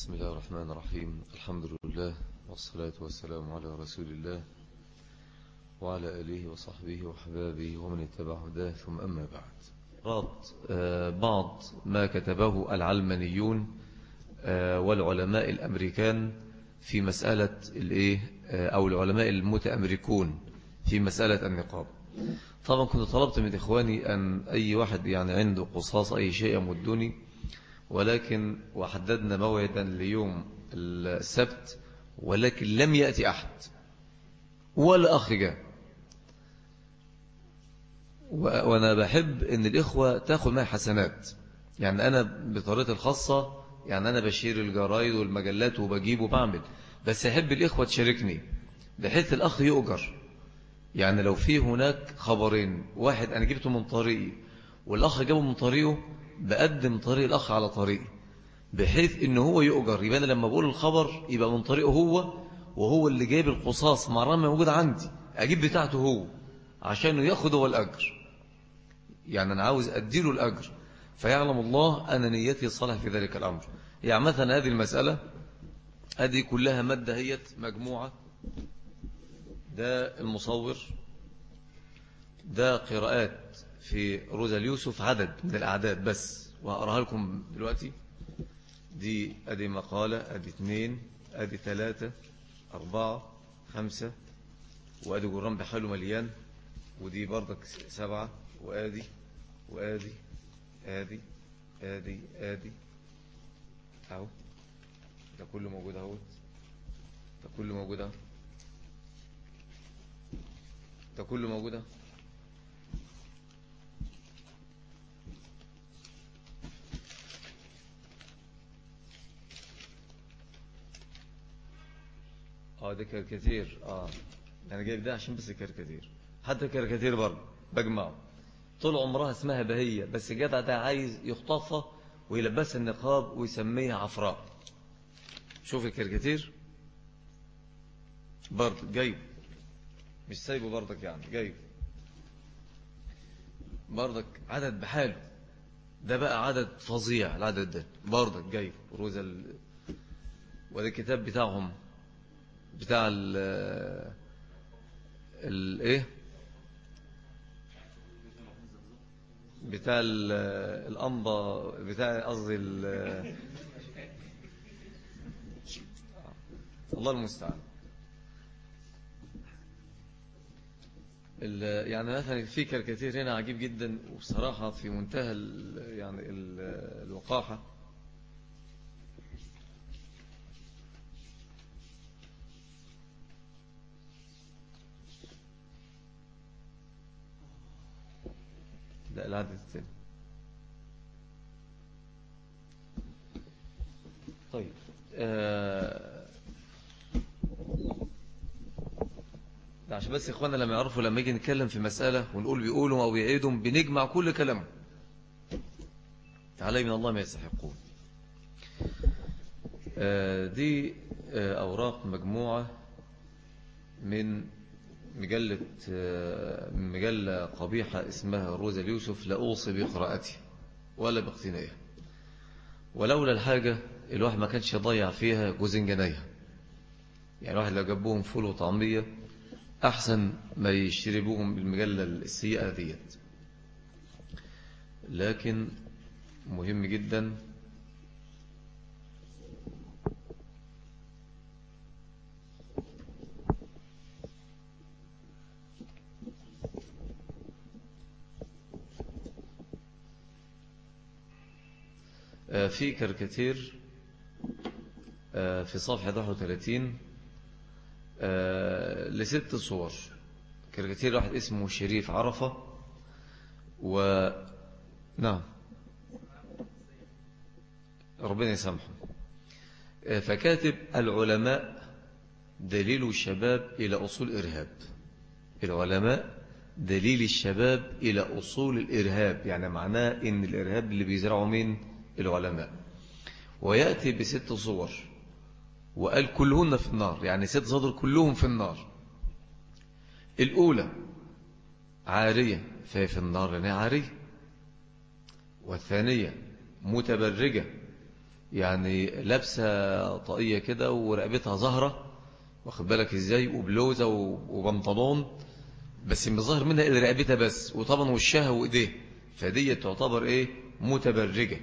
بسم الله الرحمن الرحيم. الحمد لله والصلاة والسلام على رسول الله وعلى آله وصحبه وحبابه ومن اتبع هداه، ثم أما بعد. بعض ما كتبه العلمانيون والعلماء الأمريكان في مسألة أو العلماء المتأمريكون في مسألة النقاب. طبعا كنت طلبت من إخواني أن أي واحد عنده قصاص أي شيء يمدني، ولكن وحددنا موعدا ليوم السبت، ولكن لم يأتي أحد ولا أخ جاء. وأنا بحب أن الإخوة تأخذ معي حسنات، أنا بطريقة الخاصة أنا بشير الجرايد والمجلات وبجيب وبعمل، بس أحب الإخوة تشاركني بحيث الأخ يؤجر. لو في هناك خبرين، واحد أنا جبته من طريقي والأخ جابه من طريقه، بقدم طريق الأخ على طريقي بحيث إنه هو يؤجر. يبقى أنا لما بقول الخبر يبقى من طريقه هو، وهو اللي جايب القصاص مع رمى موجود عندي، أجيب بتاعته هو عشان يأخذ هو الأجر. أنا عاوز أديله الأجر، فيعلم الله أن نيتي صالح في ذلك الأمر. مثلا هذه المسألة هذه كلها مادة هي مجموعة. ده المصور، ده قراءات في روزا اليوسف، عدد من الأعداد بس، وهقراها لكم دلوقتي. دي أدي مقالة، أدي 2، أدي 3، 4، 5، وأدي جرام بحاله مليان، ودي برضك 7، وأدي وأدي آدي آدي آدي أهو، ده كله موجود أهو، ده كله موجود أهو، ده كله موجود أهو. ده كاريكاتير. أنا جايب ده عشان بس كاريكاتير، حتى كاريكاتير برضه بجمعه. طول عمرها اسمها بهية، بس الجدع ده عايز يخطفها ويلبسها النقاب ويسميها عفراء. شوف الكاريكاتير برضه جايب، مش سايبه برضك، جايب برضك عدد بحاله. ده بقى عدد فظيع، العدد ده برضك جايب روز وده الكتاب بتاعهم بتاع ايه بتاع الأنبا بتاع قصدي الله المستعان. مثلا في كاريكاتير هنا عجيب جدا، وبصراحة في منتهى الوقاحة. لا، العدد الثاني. طيب ده عشان بس إخواننا لما يعرفوا، لما يجي نتكلم في مسألة ونقول بيقولوا أو بيعيدوا، بنجمع كل كلامهم. علي من الله ما يستحقون. دي أوراق مجموعة من مجلة قبيحة اسمها روزا اليوسف، لا أوصي بقراءتها ولا باقتنائها، ولولا الحاجة الواحد ما كانش يضيع فيها جوزين جنيها. الواحد لو جابوهم فول وطعمية أحسن ما يشتري بهم المجلة السيئة ديت. لكن مهم جدا في كاريكاتير في صفحة 31 ل6 صور. كاريكاتير واحد اسمه شريف عرفة، نعم ربنا يسامحه. فكاتب: العلماء دليل الشباب إلى أصول إرهاب. العلماء دليل الشباب إلى أصول الإرهاب، معناه إن الإرهاب اللي بيزرعوا من العلماء. ويأتي ب6 صور وقال كلهن في النار، 6 صدر كلهم في النار. الأولى عارية فهي في النار عارية. والثانية متبرجة، يعني لابسة طاقية كده ورقبتها ظاهرة، واخد بالك ازاي، وبلوزة وبنطلون، بس من ظاهر منها إلا رقبتها بس، وطبعا وشها وإيديه، فدي تعتبر إيه؟ متبرجة،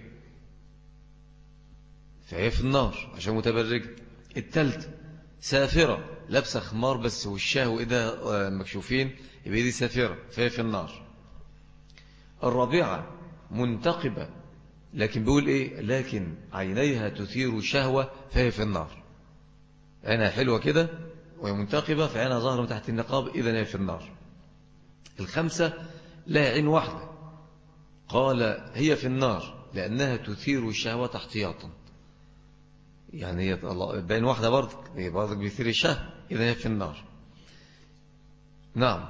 فهي في النار عشان متبرجة. التالتة سافرة، لابسة خمار بس وشها وإيدها مكشوفين، يبقى دي سافرة فهي في النار. الرابعة منتقبة، لكن بيقول إيه؟ لكن عينيها تثير شهوة فهي في النار. عينها حلوة كده وهي منتقبة، فعينها ظاهرة من تحت النقاب، إذن هي في النار. الخمسة لا عين واحدة، قال هي في النار لأنها تثير الشهوة احتياطا، يعني هي بعين واحدة برضك بيثير الشهوة، إذن هي في النار. نعم،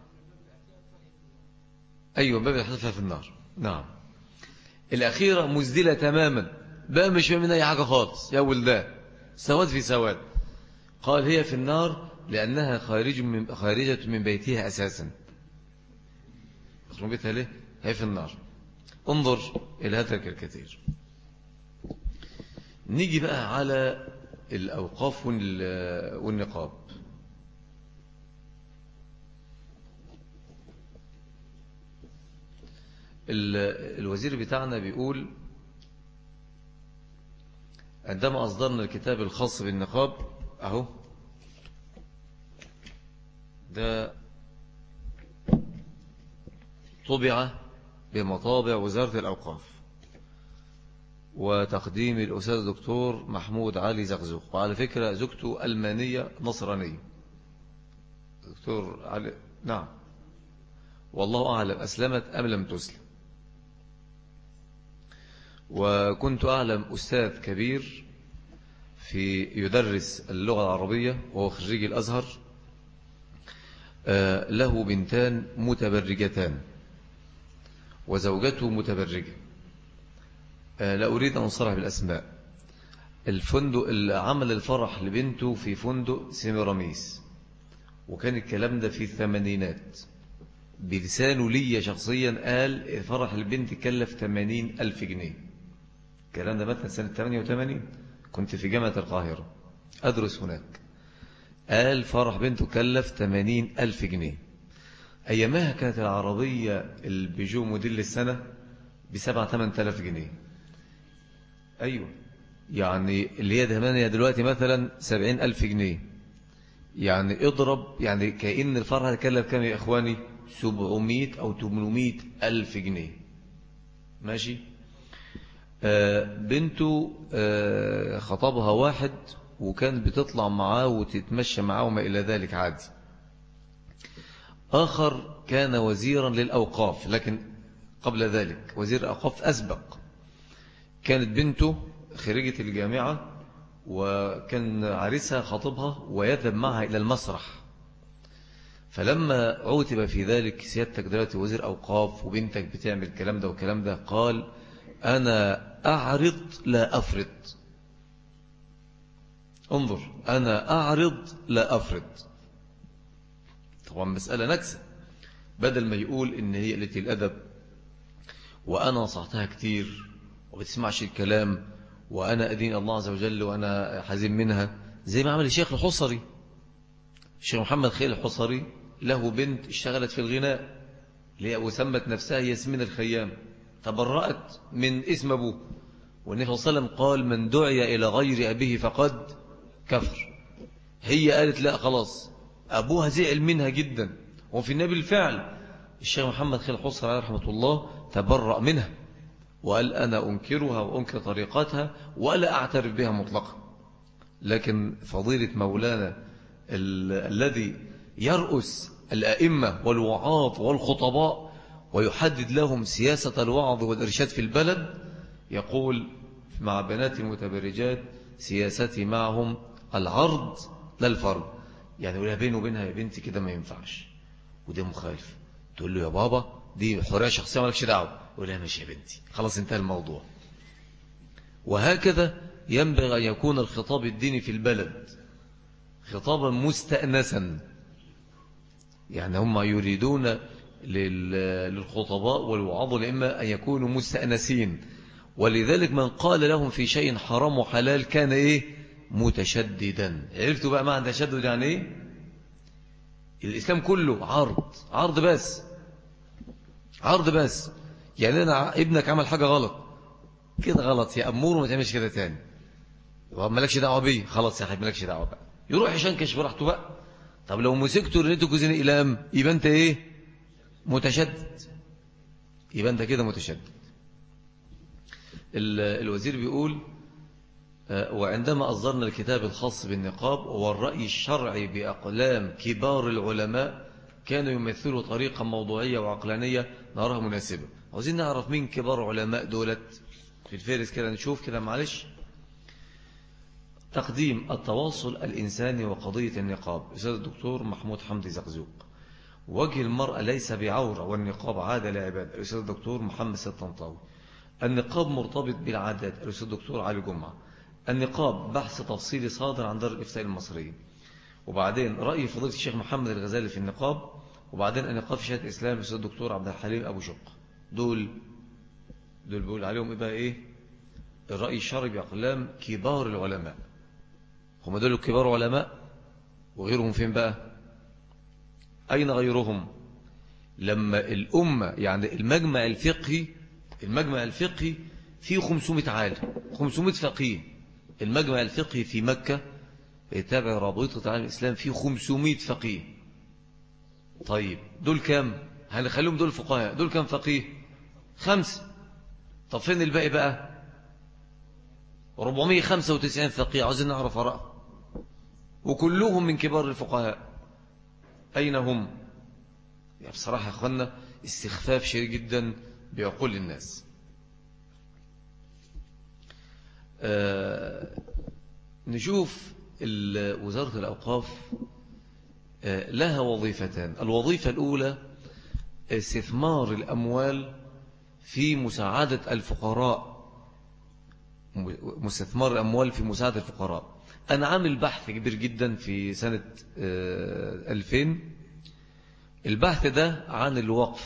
أيوة، باب الحذف في النار. نعم. الأخيرة مزدلة تماما، بقى مش من أي حاجة خالص، يا ولدان سواد في سواد. قال هي في النار لأنها خارجة من بيتها أساسا. بيتها ليه؟ هي في النار. انظر إلى هذا الكثير. نيجي بقى على الأوقاف والنقاب. الوزير بتاعنا بيقول عندما أصدرنا الكتاب الخاص بالنقاب، أهو ده طبع بمطابع وزارة الأوقاف وتقديم الأستاذ الدكتور محمود علي زغزوق، وعلى فكرة زوجته ألمانية نصرانية. دكتور علي، نعم، والله أعلم أسلمت أم لم تسلم. وكنت أعلم أستاذ كبير يدرس اللغة العربية وهو خريج الأزهر، له بنتان متبرجتان وزوجته متبرجة، لا أريد أن أصرح بالأسماء. الفندق عمل الفرح لبنته في فندق سيميراميس، وكان الكلام ده في الثمانينات. بلسانه لي شخصيا قال فرح البنت كلف 80,000 جنيه. الكلام ده مثلا سنة 88، كنت في جامعة القاهرة أدرس هناك. قال فرح بنته كلف 80,000 جنيه. أيامها كانت العربية البيجو موديل السنة ب7-8 آلاف جنيه. أيوة، يعني اللي هي دهمانية دلوقتي مثلا 70,000 جنيه. يعني اضرب، يعني كأن الفرح هتكلف كام يا إخواني؟ 700 أو 800 ألف جنيه. ماشي. بنته خطبها واحد وكانت بتطلع معاه وتتمشى معاه وما إلى ذلك عادي. آخر كان وزيرا للأوقاف، لكن قبل ذلك وزير أوقاف أسبق. كانت بنته خريجة الجامعة وكان عريسها خطبها ويذهب معها إلى المسرح. فلما عوتب في ذلك سيادتك دلوقتي وزير أوقاف وبنتك بتعمل الكلام ده والكلام ده، قال أنا أعرض لا أفرض. انظر، أنا أعرض لا أفرض. طبعا مسألة نكسة. بدل ما يقول إن هي قلة الأدب وأنا نصحتها كتير وبتسمعش الكلام وأنا أدين الله عز وجل وأنا حزين منها، زي ما عمل الشيخ الحصري. الشيخ محمد خليل الحصري له بنت اشتغلت في الغناء وسمت نفسها ياسمين الخيام، تبرأت من اسم أبوه، والنبي صلى الله عليه وسلم قال من دعي إلى غير أبيه فقد كفر. هي قالت لا خلاص، أبوها زعل منها جدا، وفي النبي الفعل الشيخ محمد خليل الحصري عليه رحمة الله تبرأ منها وقال أنا أنكرها وأنكر طريقتها ولا أعترف بها مطلقا. لكن فضيلة مولانا الذي يرأس الأئمة والوعاظ والخطباء ويحدد لهم سياسة الوعظ والإرشاد في البلد، يقول مع بنات المتبرجات سياستي معهم العرض لا الفرض. يعني يقولها بينه وبينها يا بنتي كده ما ينفعش وده مخالف، تقول له يا بابا دي حرية شخصية مالكش دعوة، يقول لها ماشي يا بنتي خلاص انتهى الموضوع. وهكذا ينبغي أن يكون الخطاب الديني في البلد خطابا مستأنسا. يعني هم يريدون للخطباء والوعظ الأئمة أن يكونوا مستأنسين ولذلك من قال لهم في شيء حرام وحلال كان إيه؟ متشددا. عرفتوا بقى معنى تشدد يعني إيه؟ الإسلام كله عرض بس، عرض بس. يعني أنا ابنك عمل حاجة غلط، كده غلط يا أمور وما تعملش كده تاني، مالكش دعوة بيه، خلاص يا حبيبي مالكش دعوة بقى، يروح يشنكش براحته بقى. طب لو مسكته رنيته جوزين إقلام يبقى أنت إيه؟ متشدد، يبقى أنت كده متشدد. الوزير بيقول وعندما أصدرنا الكتاب الخاص بالنقاب والرأي الشرعي بأقلام كبار العلماء كانوا يمثلوا طريقة موضوعية وعقلانية نراها مناسبة. عاوزين نعرف مين كبار علماء دولت في الفهرس كده، نشوف كده معلش. تقديم التواصل الإنساني وقضية النقاب، أستاذ الدكتور محمود حمدي زقزوق. وجه المرأة ليس بعورة والنقاب عادة لعباد، الأستاذ الدكتور محمد سيد طنطاوي. النقاب مرتبط بالعادات، الأستاذ الدكتور علي جمعة. النقاب بحث تفصيلي صادر عن دار الإفتاء المصرية. وبعدين رأي فضيلة الشيخ محمد الغزالي في النقاب. وبعدين النقاب في شهادة الإسلام الأستاذ الدكتور عبد الحليم أبو شق. دول بيقول عليهم إيه بقى؟ إيه الرأي الشرعي بأقلام كبار العلماء. هم دول كبار علماء، وغيرهم فين بقى؟ أين غيرهم؟ لما الأمة يعني المجمع الفقهي فيه 500 عالم، 500 فقيه. المجمع الفقهي في مكة يتابع رابطة عالم الإسلام فيه 500 فقيه. طيب دول كام؟ هنخليهم دول فقهاء، دول كام فقيه؟ 5. طب فين الباقي بقى؟ 495 فقيه. عاوزين نعرف آراءهم، وكلهم من كبار الفقهاء. أين هم؟ يعني بصراحة يا أخوانا استخفاف شديد جدا بعقول الناس. نشوف وزارة الأوقاف لها وظيفتان. الوظيفة الأولى استثمار الأموال في مساعدة الفقراء، مستثمار الأموال في مساعدة الفقراء. أنا عامل بحث كبير جدا في سنة 2000. البحث ده عن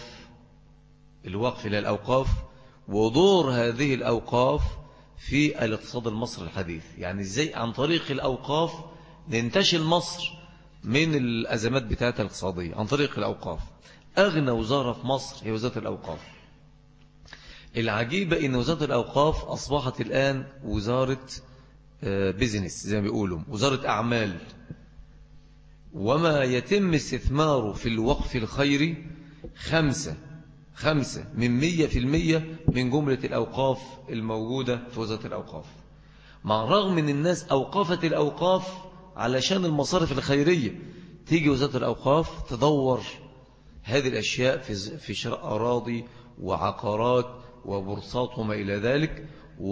الوقف للأوقاف ودور هذه الأوقاف في الاقتصاد المصري الحديث. يعني ازاي عن طريق الأوقاف ننتشل مصر من الأزمات بتاعتها الاقتصادية عن طريق الأوقاف. أغنى وزارة في مصر هي وزارة الأوقاف. العجيبة إن وزارة الأوقاف أصبحت الآن وزارة بيزنس زي ما بيقولوا، وزارة أعمال. وما يتم استثماره في الوقف الخيري 5 من 100% من جملة الأوقاف الموجودة في وزارة الأوقاف. مع الرغم من الناس أوقفت الأوقاف علشان المصارف الخيرية، تيجي وزارة الأوقاف تدور هذه الأشياء في شراء أراضي وعقارات وبورصات وما إلى ذلك،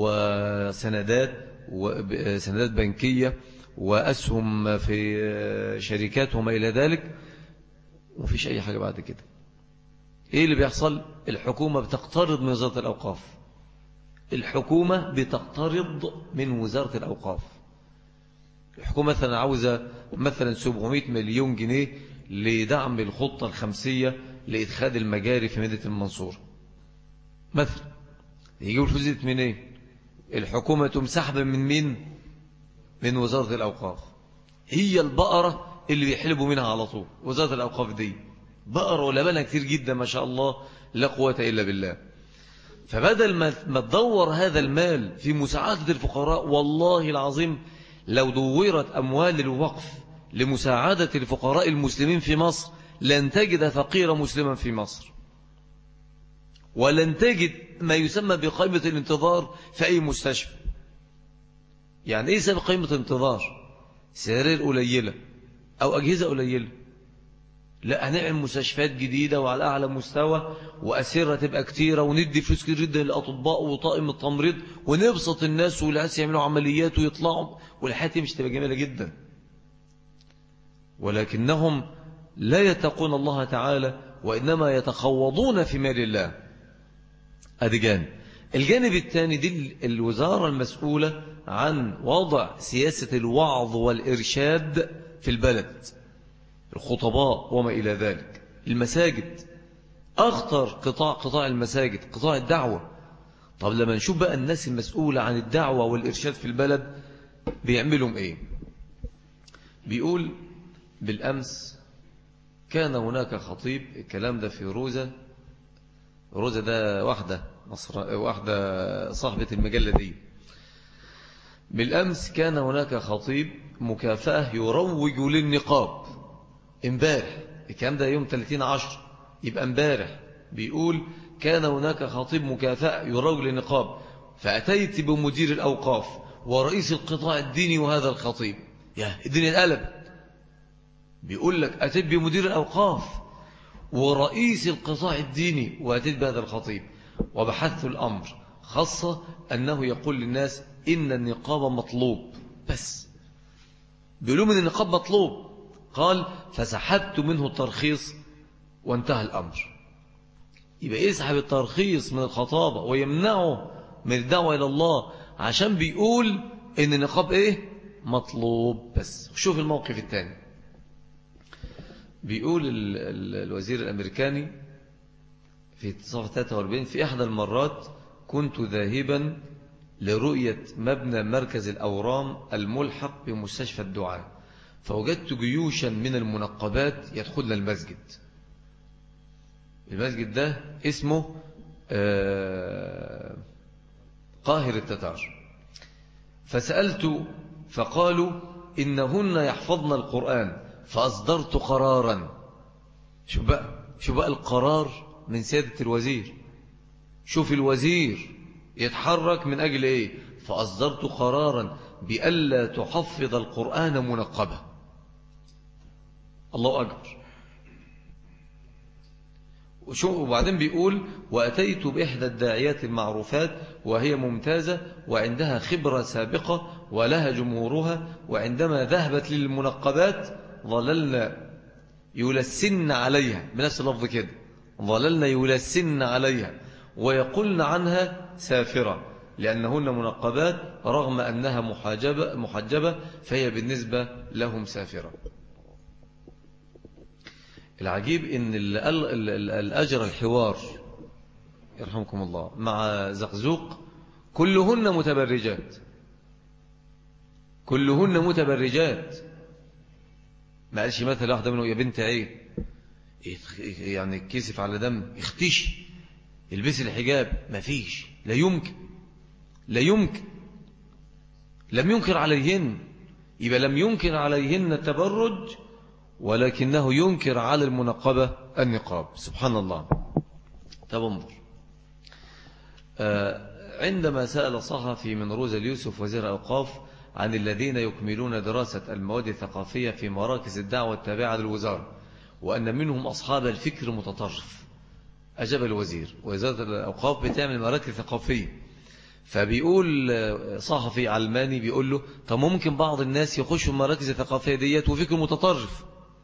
وسندات بنكية وأسهم في شركات وما إلى ذلك. ومفيش أي حاجة بعد كده. إيه اللي بيحصل؟ الحكومة بتقترض من وزارة الأوقاف. الحكومة بتقترض من وزارة الأوقاف. الحكومة مثلا عاوزة مثلا 700 مليون جنيه لدعم الخطة الخمسية لإدخال المجاري في مدينة المنصورة مثلا. يجيبوا الفلوس دي منين؟ الحكومة تمسحب من مين؟ من وزارة الأوقاف. هي البقرة اللي بيحلبوا منها على طول. وزارة الأوقاف دي بقرة ولبنها كتير جدا ما شاء الله لا قوة إلا بالله. فبدل ما تدور هذا المال في مساعدة الفقراء، والله العظيم لو دورت أموال الوقف لمساعدة الفقراء المسلمين في مصر لن تجد فقير مسلما في مصر، ولن تجد ما يسمى بقائمة الانتظار في أي مستشفى. يعني إيه سبب قائمة الانتظار؟ سرير قليلة أو أجهزة قليلة. لا، هنعمل مستشفيات جديدة وعلى أعلى مستوى، وأسرة تبقى كتيرة، وندي فلوس كتير جدا للأطباء وطاقم التمريض، ونبسط الناس والناس يعملوا عمليات ويطلعوا، والحياة مش تبقى جميلة جدا. ولكنهم لا يتقون الله تعالى، وإنما يتخوضون في مال الله. هذا جانب. الجانب الثاني دي الوزارة المسؤولة عن وضع سياسة الوعظ والإرشاد في البلد، الخطباء وما إلى ذلك. المساجد أخطر قطاع المساجد، قطاع الدعوة. طب لما نشوف بقى الناس المسؤولة عن الدعوة والإرشاد في البلد بيعملهم إيه؟ بيقول بالأمس كان هناك خطيب، الكلام ده في روزة ده واحدة صاحبة المجلة دي. بالأمس كان هناك خطيب مكافأة يروج للنقاب. امبارح، الكلام ده يوم 30/10، يبقى امبارح بيقول كان هناك خطيب مكافأة يروج للنقاب، فأتيت بمدير الأوقاف ورئيس القطاع الديني وهذا الخطيب. يا الدنيا انقلبت. بيقول لك أتيت بمدير الأوقاف ورئيس القطاع الديني وأتيت بهذا الخطيب، وبحثت الأمر، خاصة أنه يقول للناس إن النقاب مطلوب. بس بيقولوا من النقاب مطلوب. قال فسحبت منه الترخيص وانتهى الأمر. يبقى يسحب الترخيص من الخطابة ويمنعه من الدعوة إلى الله عشان بيقول إن النقاب إيه؟ مطلوب. بس شوف الموقف الثاني. بيقول الوزير الأمريكاني في صفحة 43: في إحدى المرات كنت ذاهبا لرؤية مبنى مركز الأورام الملحق بمستشفى الدعاء، فوجدت جيوشا من المنقبات يدخلن المسجد. المسجد ده اسمه قاهر التتار. فسألت فقالوا إنهن يحفظن القرآن، فأصدرت قرارا. شوف بقى القرار من سيادة الوزير. شوف الوزير يتحرك من أجل إيه؟ فأصدرت قرارا بألا تحفظ القرآن منقبة. الله أكبر. وبعدين بيقول وأتيت بإحدى الداعيات المعروفات وهي ممتازة وعندها خبرة سابقة ولها جمهورها، وعندما ذهبت للمنقبات ظللنا يلسن عليها، بنفس اللفظ كده، ظللنا يلسن عليها ويقولن عنها سافرة لأنهن منقبات رغم أنها محجبة فهي بالنسبة لهم سافرة. العجيب إن الأجر الحوار يرحمكم الله مع زقزوق كلهن متبرجات، كلهن متبرجات. ما قالش مثل واحدة منه يا بنت عين يعني كيسف على دم اختشي البسي الحجاب. ما فيش، لا يمكن، لا يمكن. لم ينكر عليهن، يبقى لم ينكر عليهن التبرج ولكنه ينكر على المنقبة النقاب. سبحان الله. طب انظر، عندما سأل صحفي من روزا اليوسف وزير الأوقاف عن الذين يكملون دراسة المواد الثقافية في مراكز الدعوة التابعة للوزارة وأن منهم أصحاب الفكر المتطرف، أجاب الوزير وزارة الأوقاف بتعمل مراكز ثقافية. فبيقول صحفي علماني بيقول له طب ممكن بعض الناس يخشوا المراكز الثقافية ديت وفكر متطرف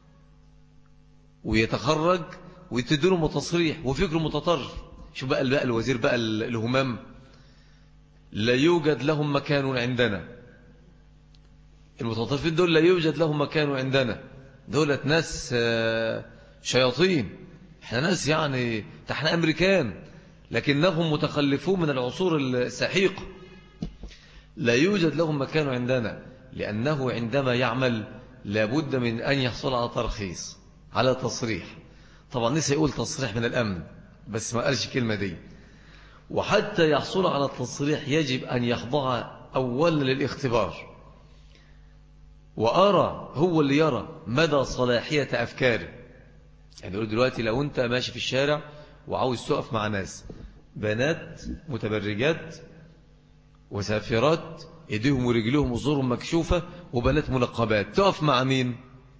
ويتخرج ويتدلهم تصريح وفكر متطرف. شو بقى الوزير بقى الهمام، لا يوجد لهم مكان عندنا. المتطرفين دول لا يوجد لهم مكان عندنا، دولة ناس شياطين، احنا ناس يعني احنا أمريكان لكنهم متخلفون من العصور السحيقة. لا يوجد لهم مكان عندنا لأنه عندما يعمل لابد من أن يحصل على ترخيص، على تصريح. طبعا نسي يقول تصريح من الأمن بس ما قالش كلمة دي. وحتى يحصل على التصريح يجب أن يخضع أولا للاختبار، وأرى هو اللي يرى مدى صلاحية أفكاره. يعني يقول دلوقتي لو أنت ماشي في الشارع وعاوز تقف مع ناس بنات متبرجات وسافرات ايديهم ورجلهم وزورهم مكشوفة وبنات منقبات، تقف مع مين؟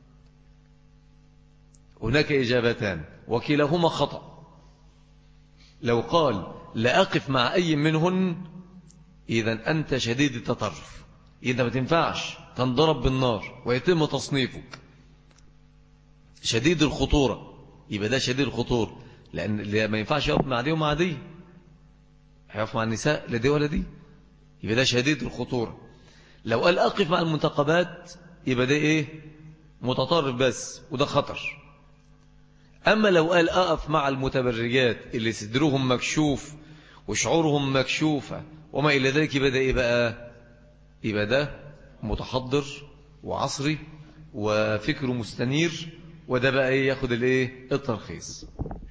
هناك إجابتان وكلاهما خطأ. لو قال لا أقف مع أي منهن إذن أنت شديد التطرف، إذا ما تنفعش تنضرب بالنار ويتم تصنيفك شديد الخطورة. يبقى ده شديد الخطورة لأن ما ينفعش يقف مع دي ومع دي، هيقف مع النساء لا دي ولا دي، يبقى ده شديد الخطورة. لو قال أقف مع المنتقبات يبقى ده إيه؟ متطرف بس، وده خطر. أما لو قال أقف مع المتبرجات اللي صدرهم مكشوف وشعورهم مكشوفة وما إلى ذلك، يبقى ده إيه بقى؟ يبقى ده متحضر وعصري وفكره مستنير، وده بقى إيه؟ ياخد الإيه؟ الترخيص.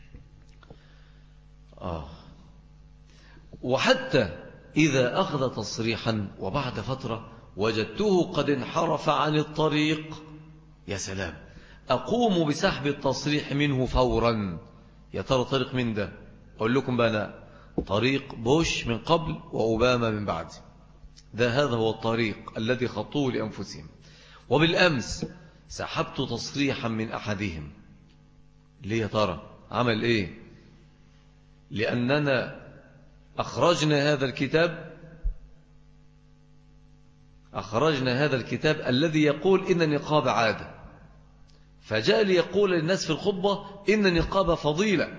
وحتى إذا أخذ تصريحا وبعد فترة وجدته قد انحرف عن الطريق، يا سلام، أقوم بسحب التصريح منه فورا. يا ترى طريق من ده؟ أقول لكم بقى أنا طريق بوش من قبل وأوباما من بعد، هذا هو الطريق الذي خطوه لأنفسهم. وبالأمس سحبت تصريحا من أحدهم. ليه يا ترى؟ عمل إيه؟ لأننا أخرجنا هذا الكتاب الذي يقول إن النقاب عادة، فجاء ليقول للناس في الخطبة إن النقاب فضيلة،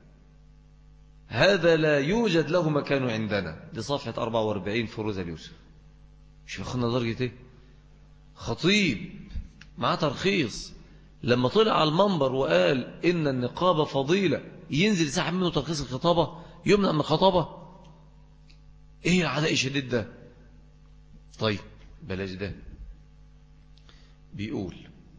هذا لا يوجد له مكان عندنا. دي صفحة 44 في روزا اليوسف. شوف أخذنا درجة إيه؟ خطيب مع ترخيص لما طلع على المنبر وقال إن النقاب فضيلة، ينزل يسحب منه ترخيص الخطابة، يمنع من الخطابة؟ إيه العداء الشديد ده؟ طيب بلاش ده. بيقول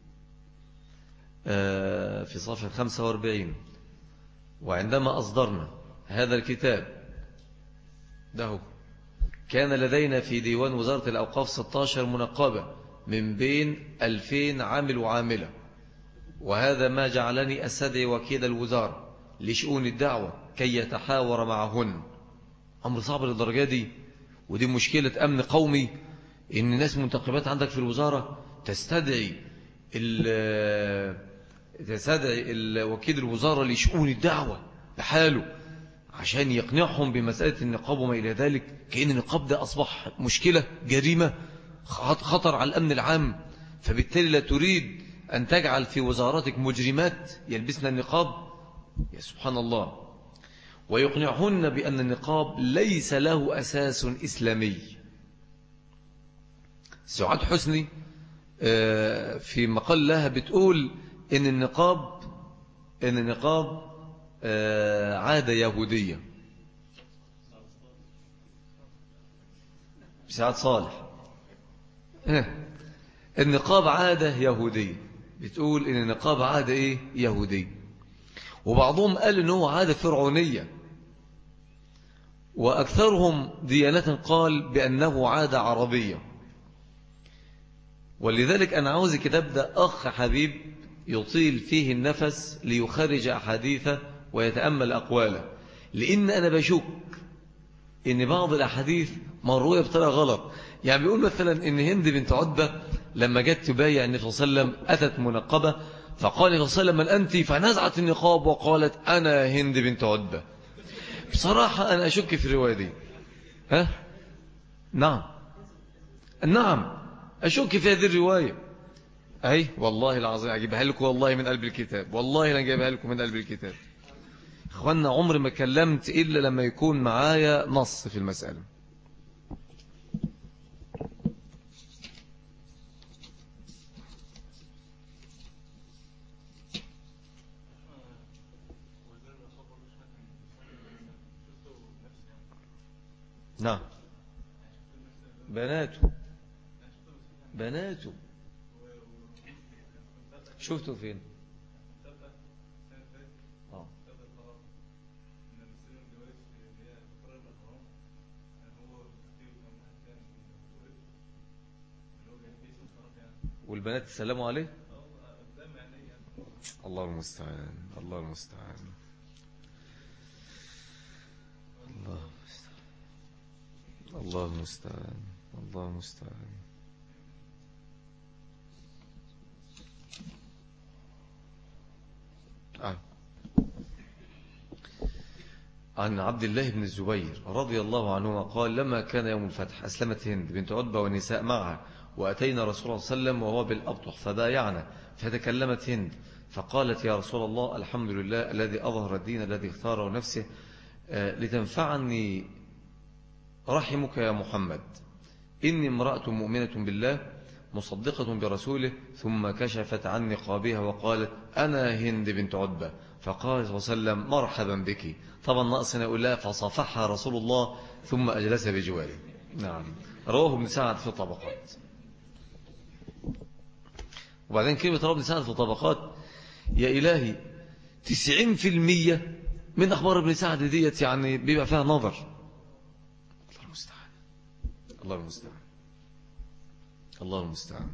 في صفحة 45: وعندما أصدرنا هذا الكتاب ده كان لدينا في ديوان وزارة الأوقاف 16 منقبة من بين 2000 عامل وعاملة، وهذا ما جعلني أستدعي وكيل الوزارة لشؤون الدعوة كي يتحاور معهن. أمر صعب للدرجة دي، ودي مشكلة أمن قومي، إن ناس منتخبات عندك في الوزارة تستدعي وكيل الوزارة لشؤون الدعوة بحاله عشان يقنعهم بمسألة النقاب وما إلى ذلك، كأن النقاب ده أصبح مشكلة، جريمة، خطر على الأمن العام. فبالتالي لا تريد أن تجعل في وزاراتك مجرمات يلبسن النقاب. يا سبحان الله. ويقنعهن بأن النقاب ليس له أساس إسلامي. سعاد حسني في مقال لها بتقول إن النقاب عادة يهودية. سعاد صالح النقاب عادة يهودية، بتقول إن النقاب عادة إيه؟ يهودية. وبعضهم قال إنه عادة فرعونية، وأكثرهم ديانة قال بأنه عادة عربية. ولذلك أنا عاوز الكتاب ده أخ حبيب يطيل فيه النفس ليخرج أحاديثه ويتأمل أقواله، لأن أنا بشك إن بعض الأحاديث مروية بطريقة غلط. يعني بيقول مثلا إن هند بنت عتبة لما جت تبايع النبي صلى الله عليه وسلم أتت منقبة، فقال النبي صلى الله عليه وسلم: من أنت؟ فنزعت النقاب وقالت: أنا هند بنت عتبة. بصراحة أنا أشك في الرواية دي. نعم أشك في هذه الرواية. أي والله العظيم أجيبها لكم، والله من قلب الكتاب، والله أنا أجيبها لكم من قلب الكتاب. إخواننا عمري ما كلمت إلا لما يكون معايا نص في المسألة. نعم بناته شفته فين؟ والبنات تسلموا عليه. الله المستعان، الله المستعان، الله المستعان، الله المستعان. عن عبد الله بن الزبير رضي الله عنهما قال: لما كان يوم الفتح أسلمت هند بنت عتبة والنساء معها، وأتينا رسول الله صلى الله عليه وسلم وهو بالأبطح فبايعنا، فتكلمت هند فقالت: يا رسول الله، الحمد لله الذي أظهر الدين الذي اختاره نفسه لتنفعني رحمك يا محمد، إني امرأة مؤمنة بالله مصدقة برسوله. ثم كشفت عن نقابها وقالت: أنا هند بنت عتبة. فقال صلى الله عليه وسلم مرحبا بك. طبعا ناقصنا يقول لها فصافحها رسول الله ثم أجلس بجواره. نعم، رواه ابن سعد في الطبقات. وبعدين كلمة رواه ابن سعد في الطبقات، يا إلهي 90% من أخبار ابن سعد ديت يعني بيبقى فيها نظر. الله المستعان، الله المستعان، الله المستعان.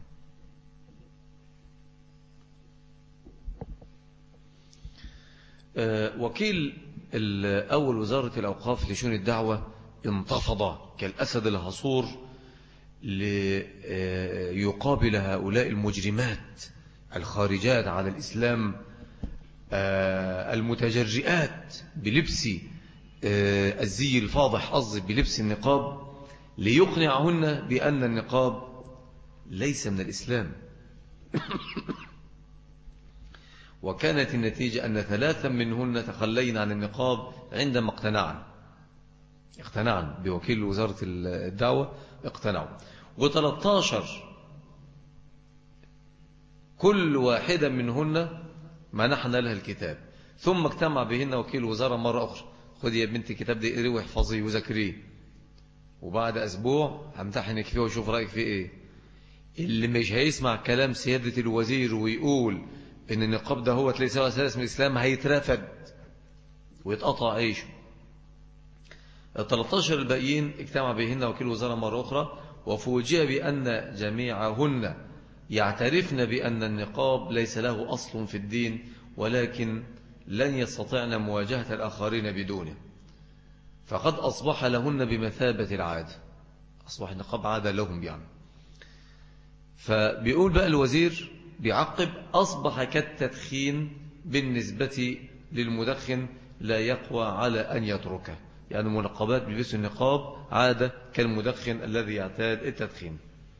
وكيل أول وزارة الأوقاف لشؤون الدعوة انتفض كالأسد الهصور ليقابل هؤلاء المجرمات الخارجات على الإسلام، المتجرئات بلبس الزي الفاضح، قصدي بلبس النقاب، ليقنعهن بأن النقاب ليس من الإسلام. وكانت النتيجة أن 3 منهن تخلين عن النقاب عندما اقتنعن بوكيل وزارة الدعوة، اقتنعوا. و13 كل واحدة منهن منحنا لها الكتاب، ثم اجتمع بهن وكيل الوزارة مرة أخرى، خذ يا بنت الكتاب ده اقريه واحفظيه وذاكريه، وبعد أسبوع همتحنك فيه وشوف رأيك فيه إيه. اللي مش هيسمع كلام سيادة الوزير ويقول إن النقاب ده هو ليس أساس من الإسلام هيترفد ويتقطع عيشه. 13 الباقيين اجتمع بهن وكيل الوزارة مرة أخرى، وفوجئ بأن جميعهن يعترفن بأن النقاب ليس له أصل في الدين، ولكن لن يستطعن مواجهة الآخرين بدونه، فقد أصبح لهن بمثابة العادة، أصبح النقاب عادة لهم يعني. فبيقول بقى الوزير بيعقب: أصبح كالتدخين بالنسبة للمدخن لا يقوى على أن يتركه، يعني المنقبات بيلبسوا النقاب عادة كالمدخن الذي يعتاد التدخين.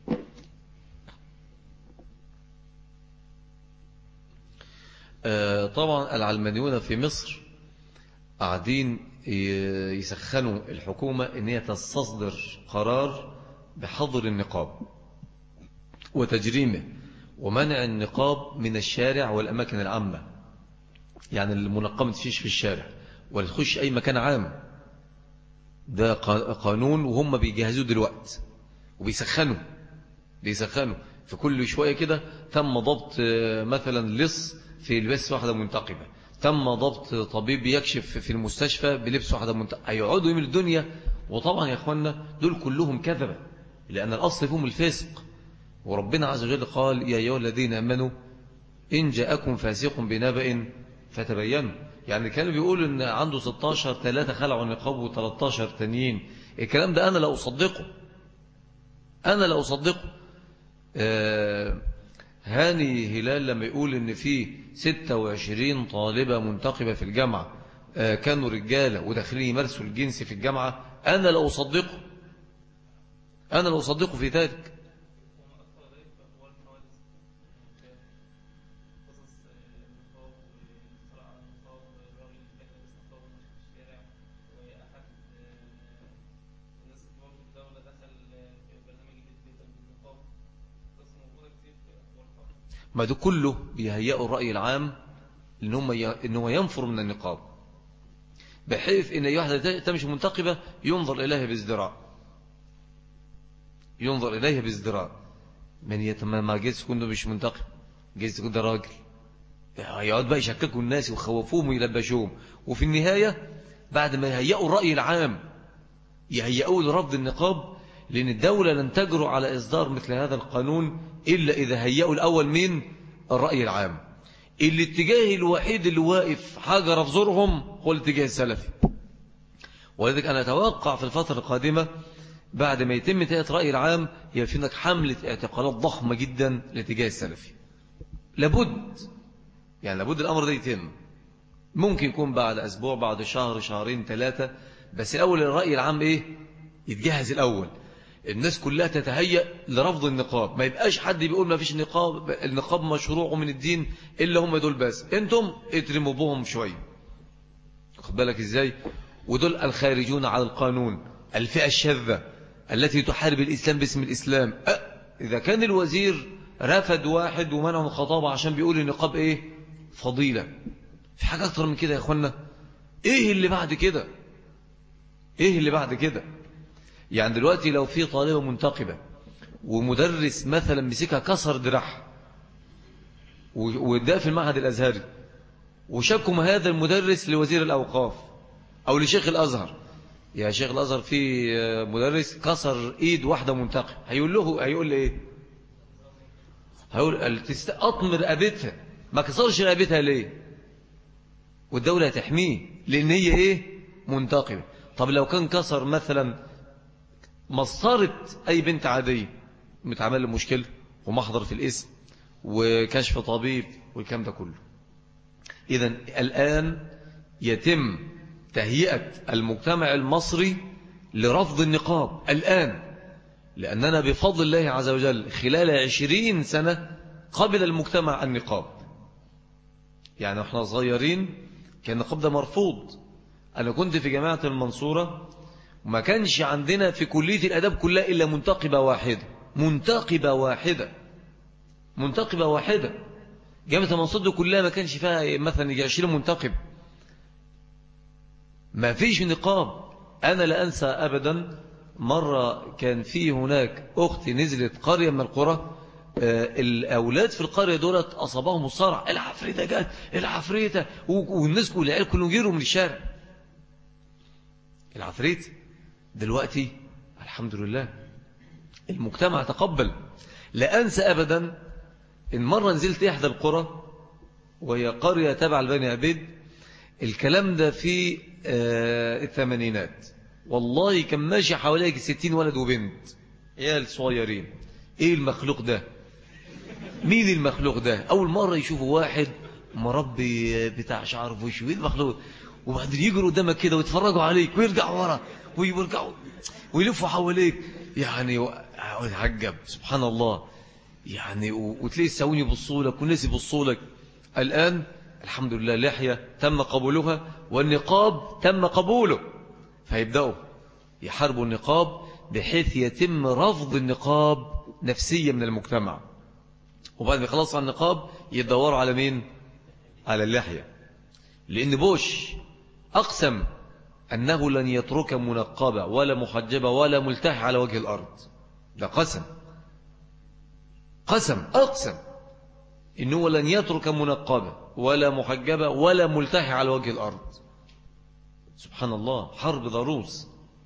طبعا العلمانيون في مصر قاعدين يسخنوا الحكومة ان هي تستصدر قرار بحظر النقاب وتجريمه ومنع النقاب من الشارع والأماكن العامة، يعني المنقب ما تمشيش في الشارع ولا تخش أي مكان عام. ده قانون وهم بيجهزوا دلوقتي وبيسخنوا في كل شوية كده. تم ضبط مثلا لص في لبس واحدة منتقبة، تم ضبط طبيب يكشف في المستشفى بلبس واحدة منتقبة، هيقعدوا يمين الدنيا. وطبعا يا اخوانا دول كلهم كذبة، لأن الأصل فيهم الفسق. وربنا عز وجل قال: يا أيها الذين آمنوا إن جاءكم فاسق بنبأ فتبينوا. يعني كانوا بيقولوا إن عنده 16 3 خلعوا النقاب و13 تانيين. الكلام ده أنا لا أصدقه. هاني هلال لما يقول إن في 26 طالبة منتقبة في الجامعة كانوا رجالة وداخلين يمارسوا الجنس في الجامعة، أنا لا أصدقه في ذلك. ما ده كله بيهيئوا الرأي العام إنه ينفر من النقاب، بحيث إن أي واحدة تمشي منتقبة ينظر إليها بازدراء. من يتمنى ما جيس تكون مش منتقب، جيس تكون ده راجل. يقعد بقى يشككوا الناس ويخوفوهم ويلبشوهم، وفي النهاية بعد ما يهيئوا الرأي العام يهيئوا لرفض النقاب، لأن الدولة لن تجرؤ على إصدار مثل هذا القانون إلا إذا هيئوا الأول من الرأي العام. الاتجاه الوحيد اللي واقف حجر في زورهم هو الاتجاه السلفي. ولذلك أنا أتوقع في الفترة القادمة بعد ما يتم تهيئة الرأي العام يبقى في هناك حملة اعتقالات ضخمة جدا للاتجاه السلفي. لابد الأمر ده يتم. ممكن يكون بعد أسبوع، بعد شهر، شهرين، 3، بس الأول الرأي العام يتجهز الأول، الناس كلها تتهيأ لرفض النقاب. ما يبقاش حد بيقول ما فيش نقاب، النقاب مشروع من الدين إلا هم دول بس، انتم اترموا بهم شوية. خد بالك ازاي؟ ودول الخارجون على القانون، الفئة الشاذة التي تحارب الإسلام باسم الإسلام. إذا كان الوزير رفض واحد ومنعه من الخطابة عشان بيقول النقاب فضيلة، في حاجة أكتر من كده يا أخوانا؟ إيه اللي بعد كده؟ إيه اللي بعد كده؟ يعني دلوقتي لو في طالبة منتقبة ومدرس مثلا مسكها كسر دراعها وده في المعهد الأزهري، وشكم هذا المدرس لوزير الأوقاف أو لشيخ الأزهر، يا شيخ الأزهر في مدرس كسر إيد واحدة منتقبة، هيقول له إيه؟ هيقول أطمر رقبتها، ما كسرش رقبتها ليه؟ والدولة هتحميه لأن هي إيه؟ منتقبة. طب لو كان كسر مثلا مسطرة أي بنت عادية، متعمل له مشكلة ومحضر في الاسم وكشف طبيب والكلام ده كله. إذن الآن يتم تهيئة المجتمع المصري لرفض النقاب الآن، لأننا بفضل الله عز وجل خلال 20 سنة قبل المجتمع النقاب. يعني احنا صغيرين كان النقاب ده مرفوض. أنا كنت في جامعة المنصورة وما كانش عندنا في كلية الأداب كلها إلا منتقبة واحدة، منتقبة واحدة، منتقبة واحدة. جامعة المنصورة كلها ما كانش فيها مثلا يجي 20 منتقب، ما فيش نقاب. أنا لا أنسى أبدا مرة كان في هناك أختي نزلت قرية من القرى، الأولاد في القرية دولت أصابهم الصرع، العفريتة جات العفريتة، والناس والعيال كلهم جيروا من الشارع العفريت. دلوقتي الحمد لله المجتمع تقبل. لا أنسى أبدا إن مرة نزلت إحدى القرى وهي قرية تبع لبني عبيد، الكلام ده في الثمانينات، والله كان ماشي حوالي 60 ولد وبنت عيال صغيرين. ايه المخلوق ده؟ مين المخلوق ده؟ اول مرة يشوفوا واحد مربي بتاع شعر في وشه، ايه المخلوق؟ وبعدين يجروا قدامك كده ويتفرجوا عليك ويرجعوا ورا ويرجعوا ويلفوا حواليك، يعني وتعجب سبحان الله يعني. وتلاقي الساوين يبصوا لك والناس يبصوا لك. الآن الحمد لله لحية تم قبولها والنقاب تم قبوله، فيبدأوا يحاربوا النقاب بحيث يتم رفض النقاب نفسيا من المجتمع. وبعد ما يخلصوا عن النقاب يدوروا على مين؟ على اللحية. لأن بوش أقسم أنه لن يترك منقبة ولا محجبة ولا ملتحي على وجه الأرض. ده قسم، قسم أقسم إنه لن يترك منقبة ولا محجبة ولا ملتحي على وجه الأرض. سبحان الله، حرب ضروس.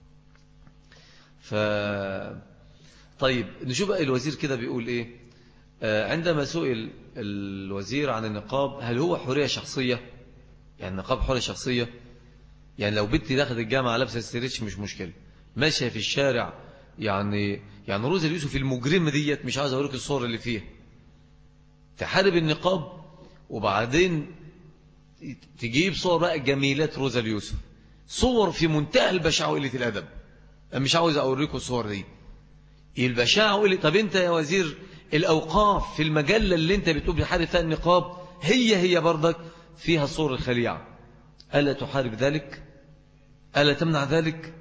طيب نشوف بقى الوزير كده بيقول إيه. عندما سئل الوزير عن النقاب هل هو حرية شخصية، يعني النقاب حرية شخصية، يعني لو بنتي داخلت الجامعة لابسة ستريتش مش مشكلة، ماشية في الشارع، يعني روزا اليوسف المجرمة ديت، مش عاوز أوريك الصور اللي فيها، تحارب النقاب وبعدين تجيب صور بقى جميلات روزا اليوسف، صور في منتهى البشاعة وقلة الأدب. أنا مش عاوز أوريكم الصور دي البشاعة وقلة. طب أنت يا وزير الأوقاف في المجلة اللي أنت بتقول بتحارب فيها النقاب هي برضك فيها صور الخليعة، ألا تحارب ذلك؟ ألا تمنع ذلك؟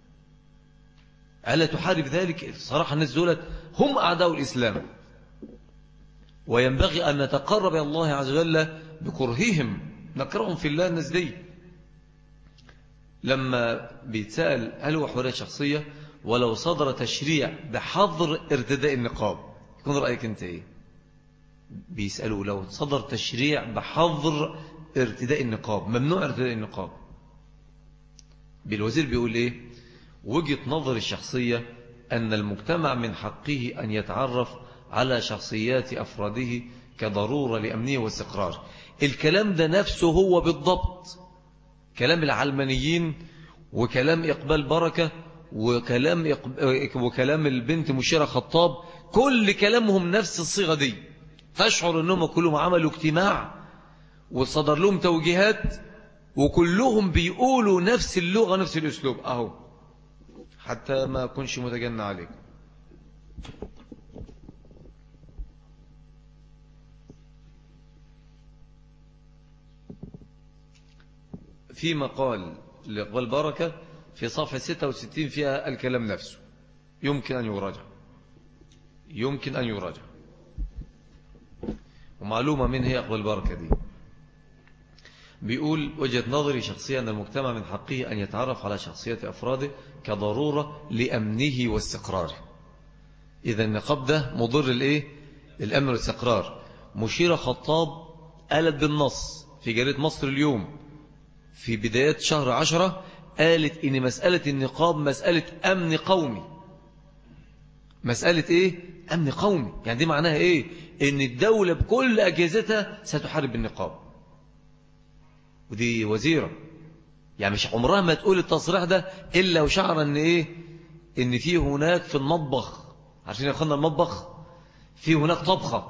ألا تحارب ذلك؟ صراحة الناس دولت هم أعداء الإسلام، وينبغي أن نتقرب إلى الله عز وجل بكرههم، نكرههم في الله. الناس دي لما بيتسأل هل هو حرية شخصية ولو صدر تشريع بحظر ارتداء النقاب، يكون رأيك انت ايه؟ بيسألوا لو صدر تشريع بحظر ارتداء النقاب، ممنوع ارتداء النقاب، بالوزير بيقول ايه؟ وجهة نظر الشخصية أن المجتمع من حقه أن يتعرف على شخصيات أفراده كضرورة لأمنه واستقرار. الكلام ده نفسه هو بالضبط كلام العلمانيين وكلام إقبال بركة وكلام البنت مشيرة خطاب، كل كلامهم نفس الصيغة دي. تشعر أنهم كلهم عملوا اجتماع وصدر لهم توجيهات وكلهم بيقولوا نفس اللغة نفس الأسلوب أهو، حتى ما أكونش متجنى عليك. في مقال لإقبال بركة في صفحة 66 فيها الكلام نفسه، يمكن أن يراجع، يمكن أن يراجع. ومعلومة من هي إقبال بركة دي؟ بيقول وجهة نظري شخصيا أن المجتمع من حقه أن يتعرف على شخصية أفراده كضرورة لأمنه واستقراره. إذا النقاب ده مضر للأمن والاستقرار. مشيرة خطاب قالت بالنص في جريدة مصر اليوم في بداية شهر 10، قالت إن مسألة النقاب مسألة أمن قومي. مسألة أمن قومي. يعني دي معناها إن الدولة بكل أجهزتها ستحارب النقاب. ودي وزيرة، يعني مش عمرها ما تقول التصريح ده إلا وشعر إن في هناك في المطبخ، عشان ياخدنا المطبخ، في هناك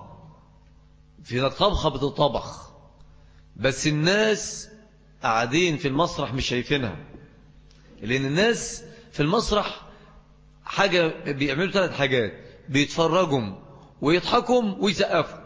طبخة بتطبخ، بس الناس قاعدين في المسرح مش شايفينها. لأن الناس في المسرح حاجة بيعملوا 3 حاجات: بيتفرجوا ويضحكوا ويسقفوا.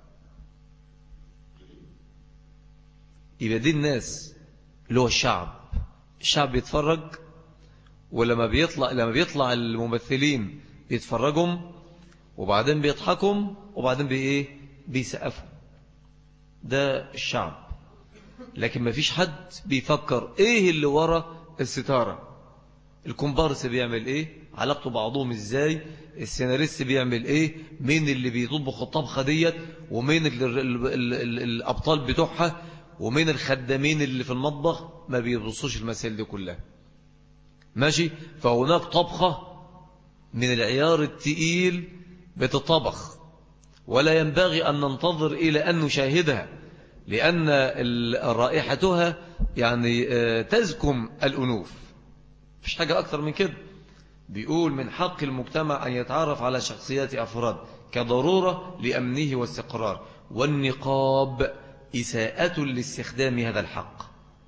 يبقى دي الناس اللي هو الشعب بيتفرج، ولما بيطلع الممثلين بيتفرجوا وبعدين بيضحكوا وبعدين بيسقفوا. ده الشعب. لكن ما فيش حد بيفكر ايه اللي ورا الستارة. الكومبارس بيعمل علاقته بعضهم ازاي، السيناريست بيعمل مين اللي بيطبخ الطبخة ديت، ومين الأبطال بتوعها، ومين الخدامين اللي في المطبخ. ما بيبصوش المسائل دي كلها. ماشي. فهناك طبخة من العيار التقيل بتطبخ، ولا ينبغي أن ننتظر إلى أن نشاهدها، لأن رائحتها يعني تزكم الأنوف. مفيش حاجة أكثر من كده. بيقول من حق المجتمع أن يتعرف على شخصيات أفراد كضرورة لأمنه واستقرار، والنقاب إساءة لاستخدام هذا الحق.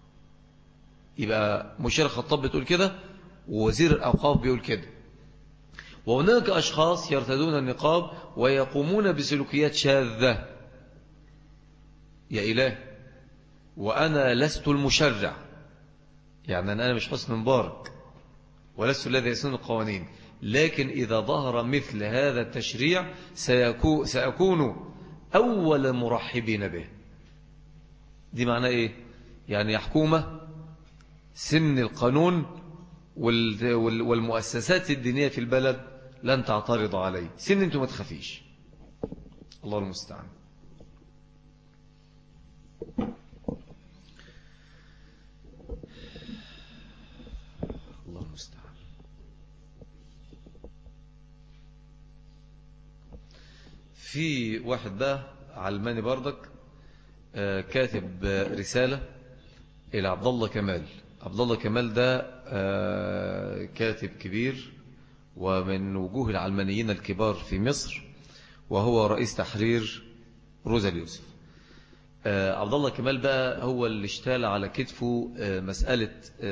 يبقى مشير خطاب بتقول كده، ووزير الأوقاف بيقول كده. وهناك أشخاص يرتدون النقاب ويقومون بسلوكيات شاذة. يا إله، وأنا لست المشرع، يعني أنا مش حسن مبارك ولست الذي يسن القوانين، لكن إذا ظهر مثل هذا التشريع سأكون أول مرحبين به. دي معناه يعني يا حكومة، سن القانون والمؤسسات الدينية في البلد لن تعترض عليه. سن انتم ما تخافيش. الله المستعان. الله المستعان. في واحد بقى علماني بردك كاتب رسالة إلى عبد الله كمال. عبد الله كمال ده كاتب كبير ومن وجوه العلمانيين الكبار في مصر، وهو رئيس تحرير روزا اليوسف. عبد الله كمال بقى هو اللي اشتال على كتفه مسألة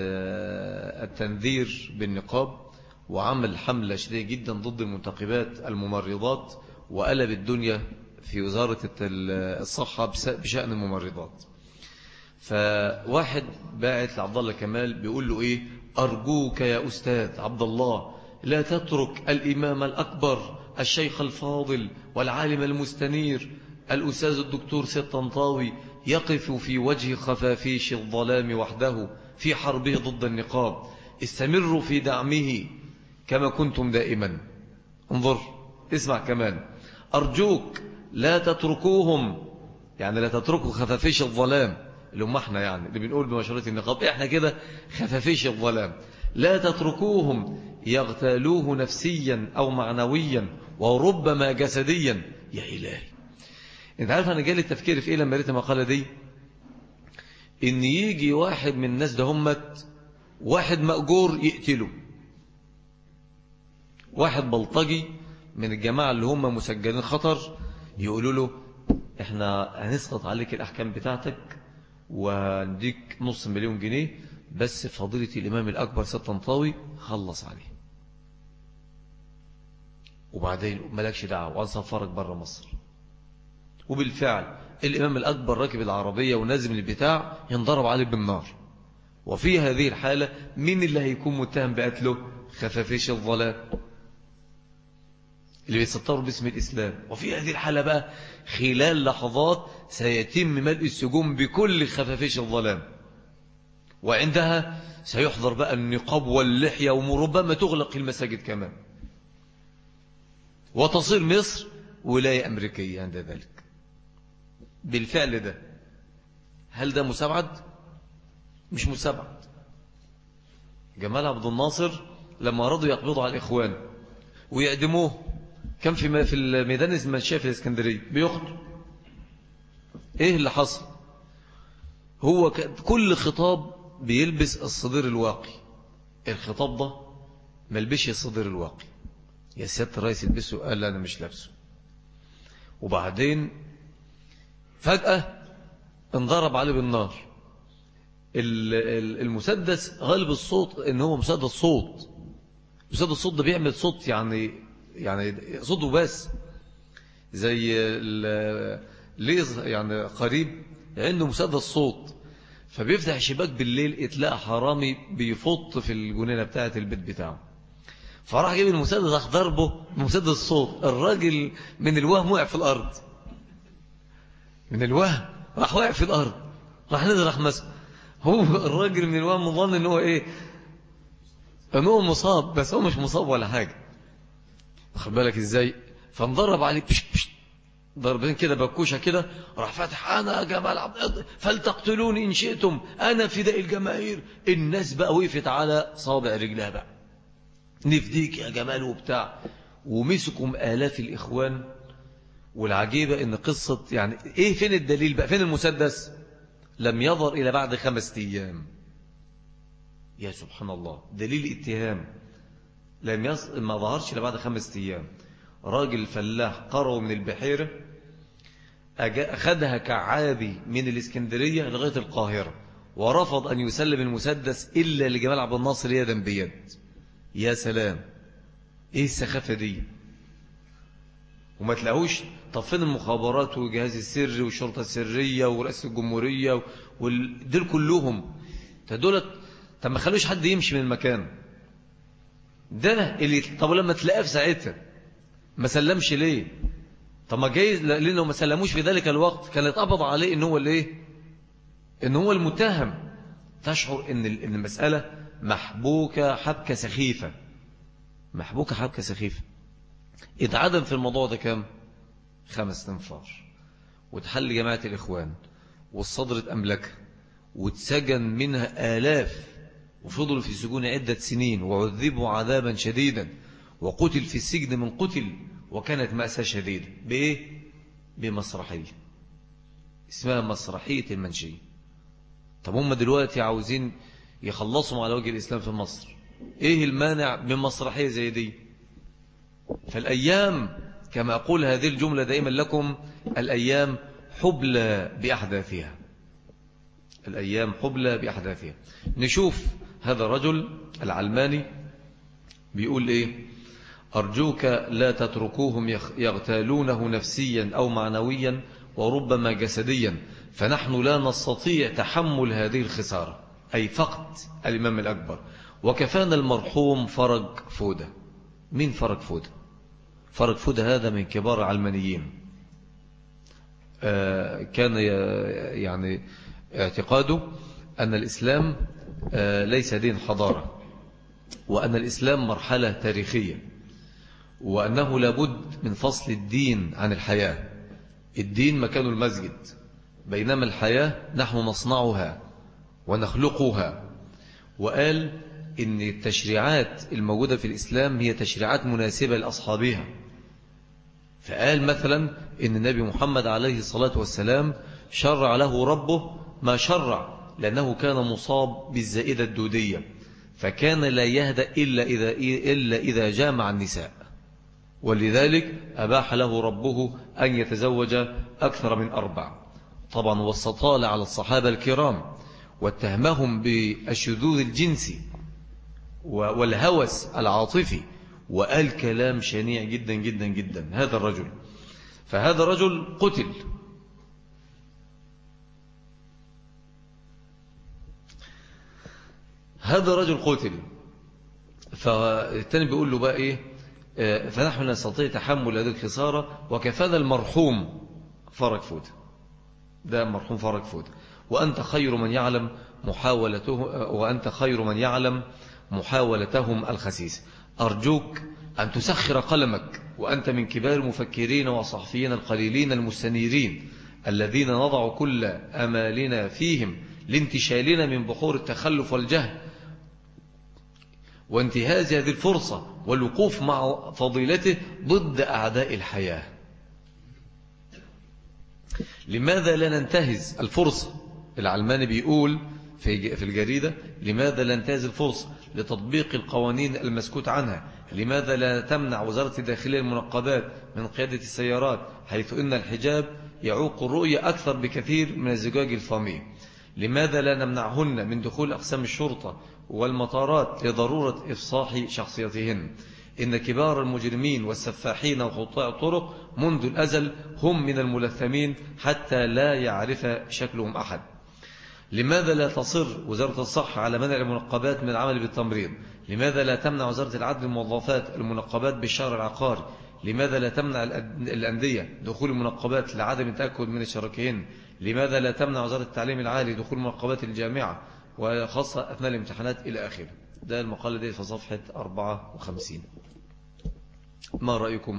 التنذير بالنقاب، وعمل حملة شديدة جدا ضد المنتقبات الممرضات، وقلب الدنيا في وزارة الصحة بشأن الممرضات. فواحد باعت لعبد الله كمال بيقول له أرجوك يا أستاذ عبد الله لا تترك الإمام الأكبر الشيخ الفاضل والعالم المستنير الأستاذ الدكتور سيد طنطاوي يقف في وجه خفافيش الظلام وحده في حربه ضد النقاب. استمروا في دعمه كما كنتم دائما. انظر، اسمع كمان: أرجوك لا تتركوهم، يعني لا تتركوا خفافيش الظلام اللي هم احنا، يعني اللي بنقول بمشروعية النقاب احنا كده خفافيش الظلام، لا تتركوهم يغتالوه نفسيا أو معنويا وربما جسديا. يا إلهي، انت عارف انا جالي التفكير في لما قريت المقالة دي؟ ان يجي واحد من الناس ده همت واحد مأجور يقتله، واحد بلطجي من الجماعة اللي هم مسجلين خطر، يقولوا له احنا هنسقط عليك الأحكام بتاعتك ونديك $500,000 جنيه، بس فضيلة الإمام الأكبر سيد طنطاوي خلص عليه، وبعدين مالكش دعوة وأنصفرك بره مصر. وبالفعل الإمام الأكبر راكب العربية ونازم البتاع ينضرب عليه بالنار. وفي هذه الحالة مين اللي هيكون متهم بقتله؟ خفافيش الظلام. اللي بيتستروا باسم الإسلام. وفي هذه الحالة بقى خلال لحظات سيتم ملء السجون بكل خفافيش الظلام، وعندها سيحضر بقى النقاب واللحية، وربما تغلق المساجد كمان، وتصير مصر ولاية أمريكية عند ذلك. بالفعل ده، هل ده مساعد؟ مش مساعد. جمال عبد الناصر لما أرادوا يقبضوا على الإخوان ويعدموه، كان في الميدان المنشية في الإسكندرية بيقتل. إيه اللي حصل؟ هو كل خطاب بيلبس الصدير الواقي. الخطاب ده ما لبسش الصدير الواقي. يا سيادة الرئيس يلبسه، قال لا أنا مش لابسه. وبعدين فجأة انضرب عليه بالنار. المسدس غالب الصوت ان هو مسدس صوت. مسدس الصوت ده بيعمل صوت، يعني صوته بس زي ليز، يعني قريب عنده مسدس صوت. فبيفتح الشباك بالليل، اتلاقى حرامي بيفط في الجنينة بتاعة البيت بتاعه، فراح جايب المسدس، راح ضربه بمسدس الصوت. الراجل من الوهم وقع في الارض، من الوهم راح وقع في الارض، راح نزل، راح مسك. هو الراجل من الوهم ظن ان هو ايه، ان هو مصاب، بس هو مش مصاب ولا حاجه. خد بالك ازاي؟ فانضرب عليه بش بش ضربين كده بكوشه كده، راح فاتح انا جمال عبد فلتقتلوني ان شئتم انا فداء الجماهير. الناس بقى وقفت على صابع رجلها بقى، نفديك يا جمال وبتاع. ومسكم آلاف الإخوان. والعجيبة ان قصة، يعني ايه، فين الدليل بقى، فين المسدس؟ لم يظهر إلى بعد 5 أيام. يا سبحان الله، دليل اتهام ما ظهرش إلى بعد 5 أيام. راجل فلاح قروا من البحيرة، أخذها كعابي من الإسكندرية لغاية القاهرة، ورفض أن يسلم المسدس إلا لجمال عبد الناصر يدا بيد. يا سلام، إيه السخافة دي؟ وما تلاقوش. طب فين المخابرات والجهاز السري والشرطة السرية ورئاسة الجمهورية دول كلهم تدولت؟ طب ما خلوش حد يمشي من المكان ده اللي. طب لما تلاقاه في ساعتها ما سلمش ليه؟ طب ما جايز لانه ما سلموش في ذلك الوقت كان يتقبض عليه ان هو الايه، ان هو المتهم. تشعر ان المسألة محبوكة حبكة سخيفة، محبوكة حبكة سخيفة. اتعدم في الموضوع ده كام؟ 5 أنفار. وتحل جماعة الإخوان والصدر أملكها، واتسجن منها آلاف، وفضلوا في سجون عدة سنين، وعذبوا عذابا شديدا، وقتل في السجن من قتل. وكانت مأساة شديدة. بإيه؟ بمسرحية اسمها مسرحية المنشية. طب هم دلوقتي عاوزين يخلصوا على وجه الإسلام في مصر، إيه المانع من مسرحية زي دي؟ فالأيام كما أقول هذه الجملة دائما لكم، الأيام حبلى بأحداثها، الأيام حبلى بأحداثها. نشوف هذا الرجل العلماني بيقول إيه: أرجوك لا تتركوهم يغتالونه نفسيا أو معنويا وربما جسديا، فنحن لا نستطيع تحمل هذه الخسارة، أي فقد الإمام الأكبر. وكفانا المرحوم فرج فودة. مين فرج فودة؟ فرج فودة هذا من كبار العلمانيين. كان يعني اعتقاده أن الإسلام ليس دين حضارة، وأن الإسلام مرحلة تاريخية، وأنه لابد من فصل الدين عن الحياة. الدين مكان المسجد، بينما الحياة نحن نصنعها ونخلقها. وقال إن التشريعات الموجودة في الإسلام هي تشريعات مناسبة لأصحابها. فقال مثلا إن النبي محمد عليه الصلاة والسلام شرع له ربه ما شرع، لأنه كان مصاب بالزائدة الدودية، فكان لا يهدأ إلا إذا جامع النساء، ولذلك أباح له ربه أن يتزوج أكثر من 4. طبعا واستطال على الصحابة الكرام واتهمهم بالشذوذ الجنسي والهوس العاطفي، وقال كلام شنيع جدا جدا جدا هذا الرجل. فهذا الرجل قتل. هذا الرجل قتل. فالتاني بيقول له بقى إيه؟ فنحن لا نستطيع تحمل هذه الخسارة، وكفانا المرحوم فرج فود، ده مرحوم فرج فود. وأنت خير من يعلم محاولتهم الخسيسة. أرجوك أن تسخر قلمك وأنت من كبار المفكرين والصحفيين القليلين المستنيرين الذين نضع كل أمالنا فيهم لانتشالنا من بحور التخلف والجهل، وانتهاز هذه الفرصة والوقوف مع فضيلته ضد أعداء الحياة. لماذا لا ننتهز الفرصة؟ العلماني بيقول في الجريدة: لماذا لا ننتهز الفرصة لتطبيق القوانين المسكوت عنها؟ لماذا لا تمنع وزارة الداخلية المنقبات من قيادة السيارات، حيث إن الحجاب يعوق الرؤية أكثر بكثير من الزجاج الفامي؟ لماذا لا نمنعهن من دخول أقسام الشرطة والمطارات لضرورة إفصاح شخصيتهن؟ إن كبار المجرمين والسفاحين وقطاع الطرق منذ الأزل هم من الملثمين حتى لا يعرف شكلهم أحد. لماذا لا تصر وزارة الصحة على منع المنقبات من العمل بالتمريض؟ لماذا لا تمنع وزارة العدل الموظفات المنقبات بالشهر العقاري؟ لماذا لا تمنع الأندية دخول المنقبات لعدم التأكد من اشتراكهن؟ لماذا لا تمنع وزارة التعليم العالي دخول منقبات الجامعة وخاصة أثناء الامتحانات إلى آخره؟ ده المقالة دي في صفحة 54. ما رأيكم؟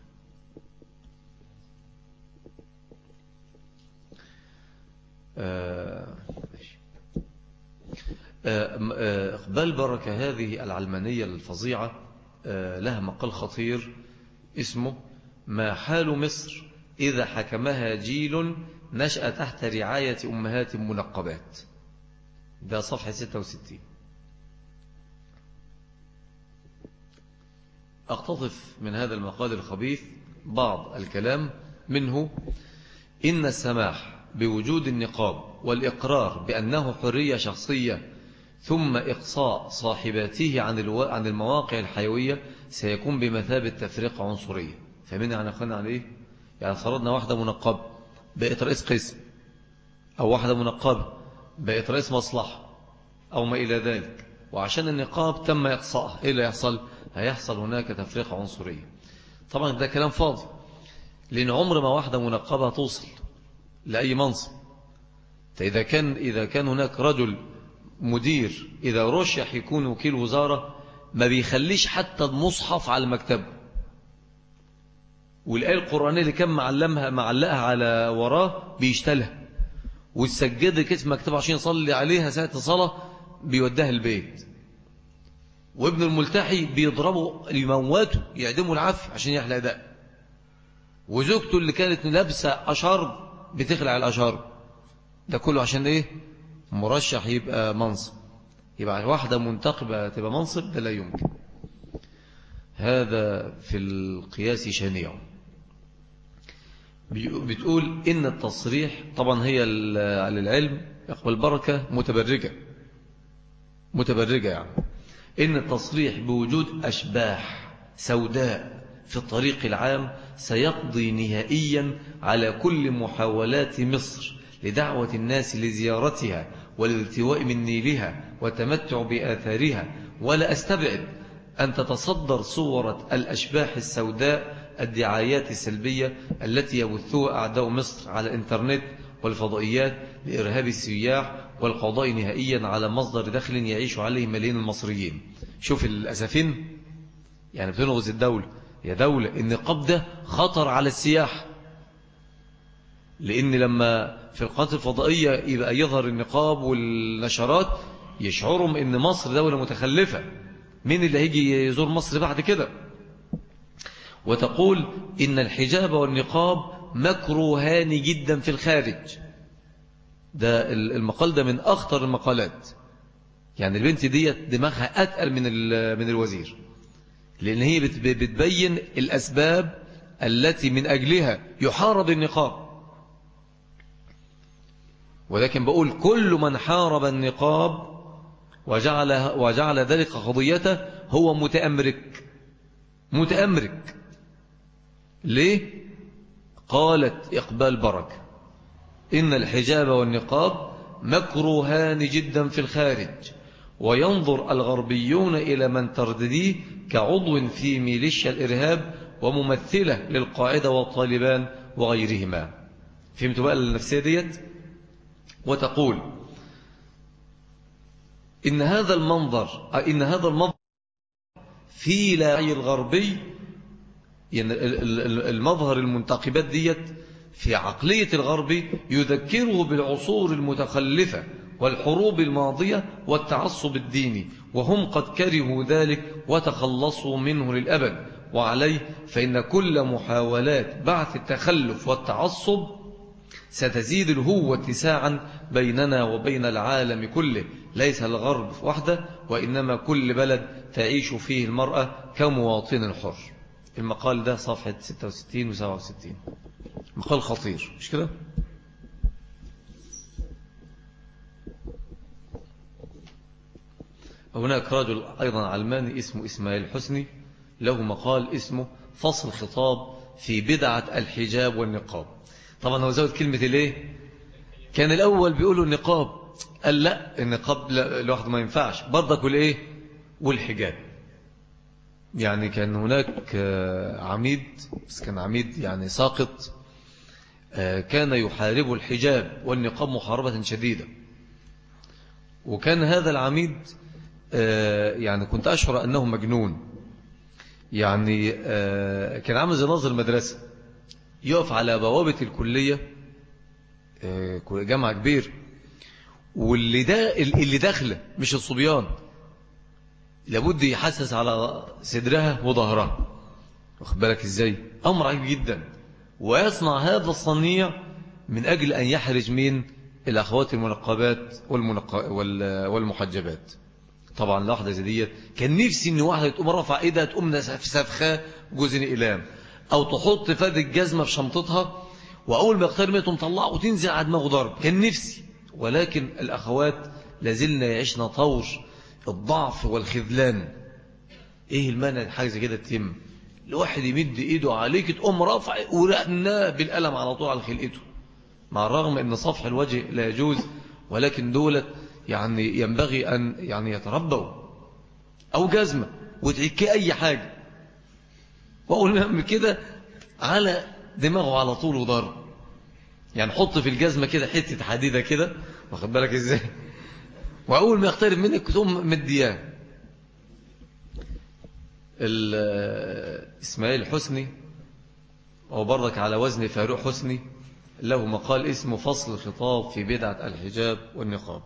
إقبال بركة هذه العلمانية الفظيعة لها مقال خطير اسمه: ما حال مصر إذا حكمها جيل نشأ تحت رعاية أمهات منقبات. ده صفحة 66. أقتطف من هذا المقال الخبيث بعض الكلام منه: إن السماح بوجود النقاب والإقرار بأنه حرية شخصية ثم إقصاء صاحباته عن المواقع الحيوية سيكون بمثابة تفرقة عنصرية. فمن يعني أخذنا عليه؟ يعني فرضنا واحدة منقبة بقت رئيس قسم، أو واحدة منقبة بقت رئيس مصلحة أو ما إلى ذلك، وعشان النقاب تم إقصاءها، إيه اللي يحصل؟ هيحصل هناك تفرقة عنصرية. طبعا ده كلام فاضي، لأن عمر ما واحدة منقبة توصل لأي منصب. إذا كان هناك رجل مدير إذا رشح يكون وكيل وزارة ما بيخليش حتى المصحف على المكتب، والآية القرآنية اللي كان معلقها على وراه بيشتلها، والسجادة كتف مكتبه عشان يصلي عليها ساعة الصلاة بيوديها البيت، وابن الملتحي بيضربه يموته يعدمه العافية عشان يحلق ده، وزوجته اللي كانت لابسة أشارب بتخلع الأشارب. ده كله عشان إيه؟ مرشح يبقى منصب، يبقى واحدة منتقبة تبقى منصب؟ ده لا يمكن. هذا في القياس شنيع. بتقول إن التصريح، طبعا هي على العلم يقبل بركة متبرجة يعني، إن التصريح بوجود أشباح سوداء في الطريق العام سيقضي نهائيا على كل محاولات مصر لدعوة الناس لزيارتها والالتواء من نيلها والتمتع بآثارها. ولا أستبعد أن تتصدر صورة الأشباح السوداء الدعايات السلبية التي يبثوها أعداء مصر على الإنترنت والفضائيات لإرهاب السياح والقضاء نهائيا على مصدر دخل يعيش عليه ملايين المصريين. شوف الأسفين يعني بتنغز الدولة، يا دولة النقاب ده خطر على السياح، لأن لما في القناة الفضائية يبقى يظهر النقاب والنشرات يشعرهم أن مصر دولة متخلفة، مين اللي هيجي يزور مصر بعد كده؟ وتقول إن الحجاب والنقاب مكروهان جدا في الخارج. ده المقال ده من أخطر المقالات، يعني البنت دي دماغها أتقل من الوزير، لأن هي بتبين الأسباب التي من أجلها يحارب النقاب. ولكن بقول كل من حارب النقاب وجعل ذلك قضيته هو متأمرك. ليه؟ قالت إقبال بركة: إن الحجاب والنقاب مكروهان جدا في الخارج، وينظر الغربيون إلى من تردديه كعضو في ميليشيا الإرهاب وممثلة للقاعدة والطالبان وغيرهما. فهمتوا بقى النفسية ديت؟ وتقول إن هذا المنظر في لاعي الغربي، يعني المظهر المنتقبات ديت في عقلية الغربي يذكره بالعصور المتخلفة والحروب الماضية والتعصب الديني، وهم قد كرهوا ذلك وتخلصوا منه للأبد. وعليه فإن كل محاولات بعث التخلف والتعصب ستزيد الهوة اتساعا بيننا وبين العالم كله، ليس الغرب وحده، وإنما كل بلد تعيش فيه المرأة كمواطن حر. المقال ده صفحة 66 و 67، مقال خطير مش كده؟ هناك رجل أيضا علماني اسمه إسماعيل حسني، له مقال اسمه فصل خطاب في بدعة الحجاب والنقاب. طبعا هو زود كلمة الايه، كان الأول بيقولوا النقاب، قال لا النقاب لوحده ما ينفعش، برضك والايه والحجاب. يعني كان هناك عميد، بس كان عميد يعني ساقط، كان يحارب الحجاب والنقاب محاربة شديدة. وكان هذا العميد يعني كنت أشعر أنه مجنون. يعني كان عامل زي ناظر المدرسة، يقف على بوابة الكلية، جامعة كبير، اللي داخله مش الصبيان، لابد يحسس على صدرها وظهرها، واخد بالك ازاي؟ امر عجيب جدا. ويصنع هذا الصنيع من اجل ان يحرج من الاخوات المنقبات والمحجبات. طبعا لحظه زي ديت كان نفسي ان واحده تقوم رافعه ايدها، تقوم سفخاه جوز اقلام، او تحط فد الجزمه في شنطتها، واول ما يقترب تقوم طلعه وتنزل على دماغه ضرب. كان نفسي، ولكن الاخوات لازلنا يعيشنا طور الضعف والخذلان. ايه المانع حاجه زي كده تتم؟ الواحد يمد ايده عليك تقوم رافع ورقناه بالقلم على طول على خلقته، مع الرغم ان صفح الوجه لا يجوز، ولكن دولت يعني ينبغي ان يعني يتربوا. او جزمه وتعكي اي حاجه، واقول لهم كده على دماغه على طول وضرب. يعني حط في الجزمه كده حته حديده كده، واخد بالك ازاي، واول ما يقترب منك تقوم مدياه. إسماعيل حسني، أو برضك على وزن فاروق حسني، له مقال اسمه فصل خطاب في بدعة الحجاب والنقاب.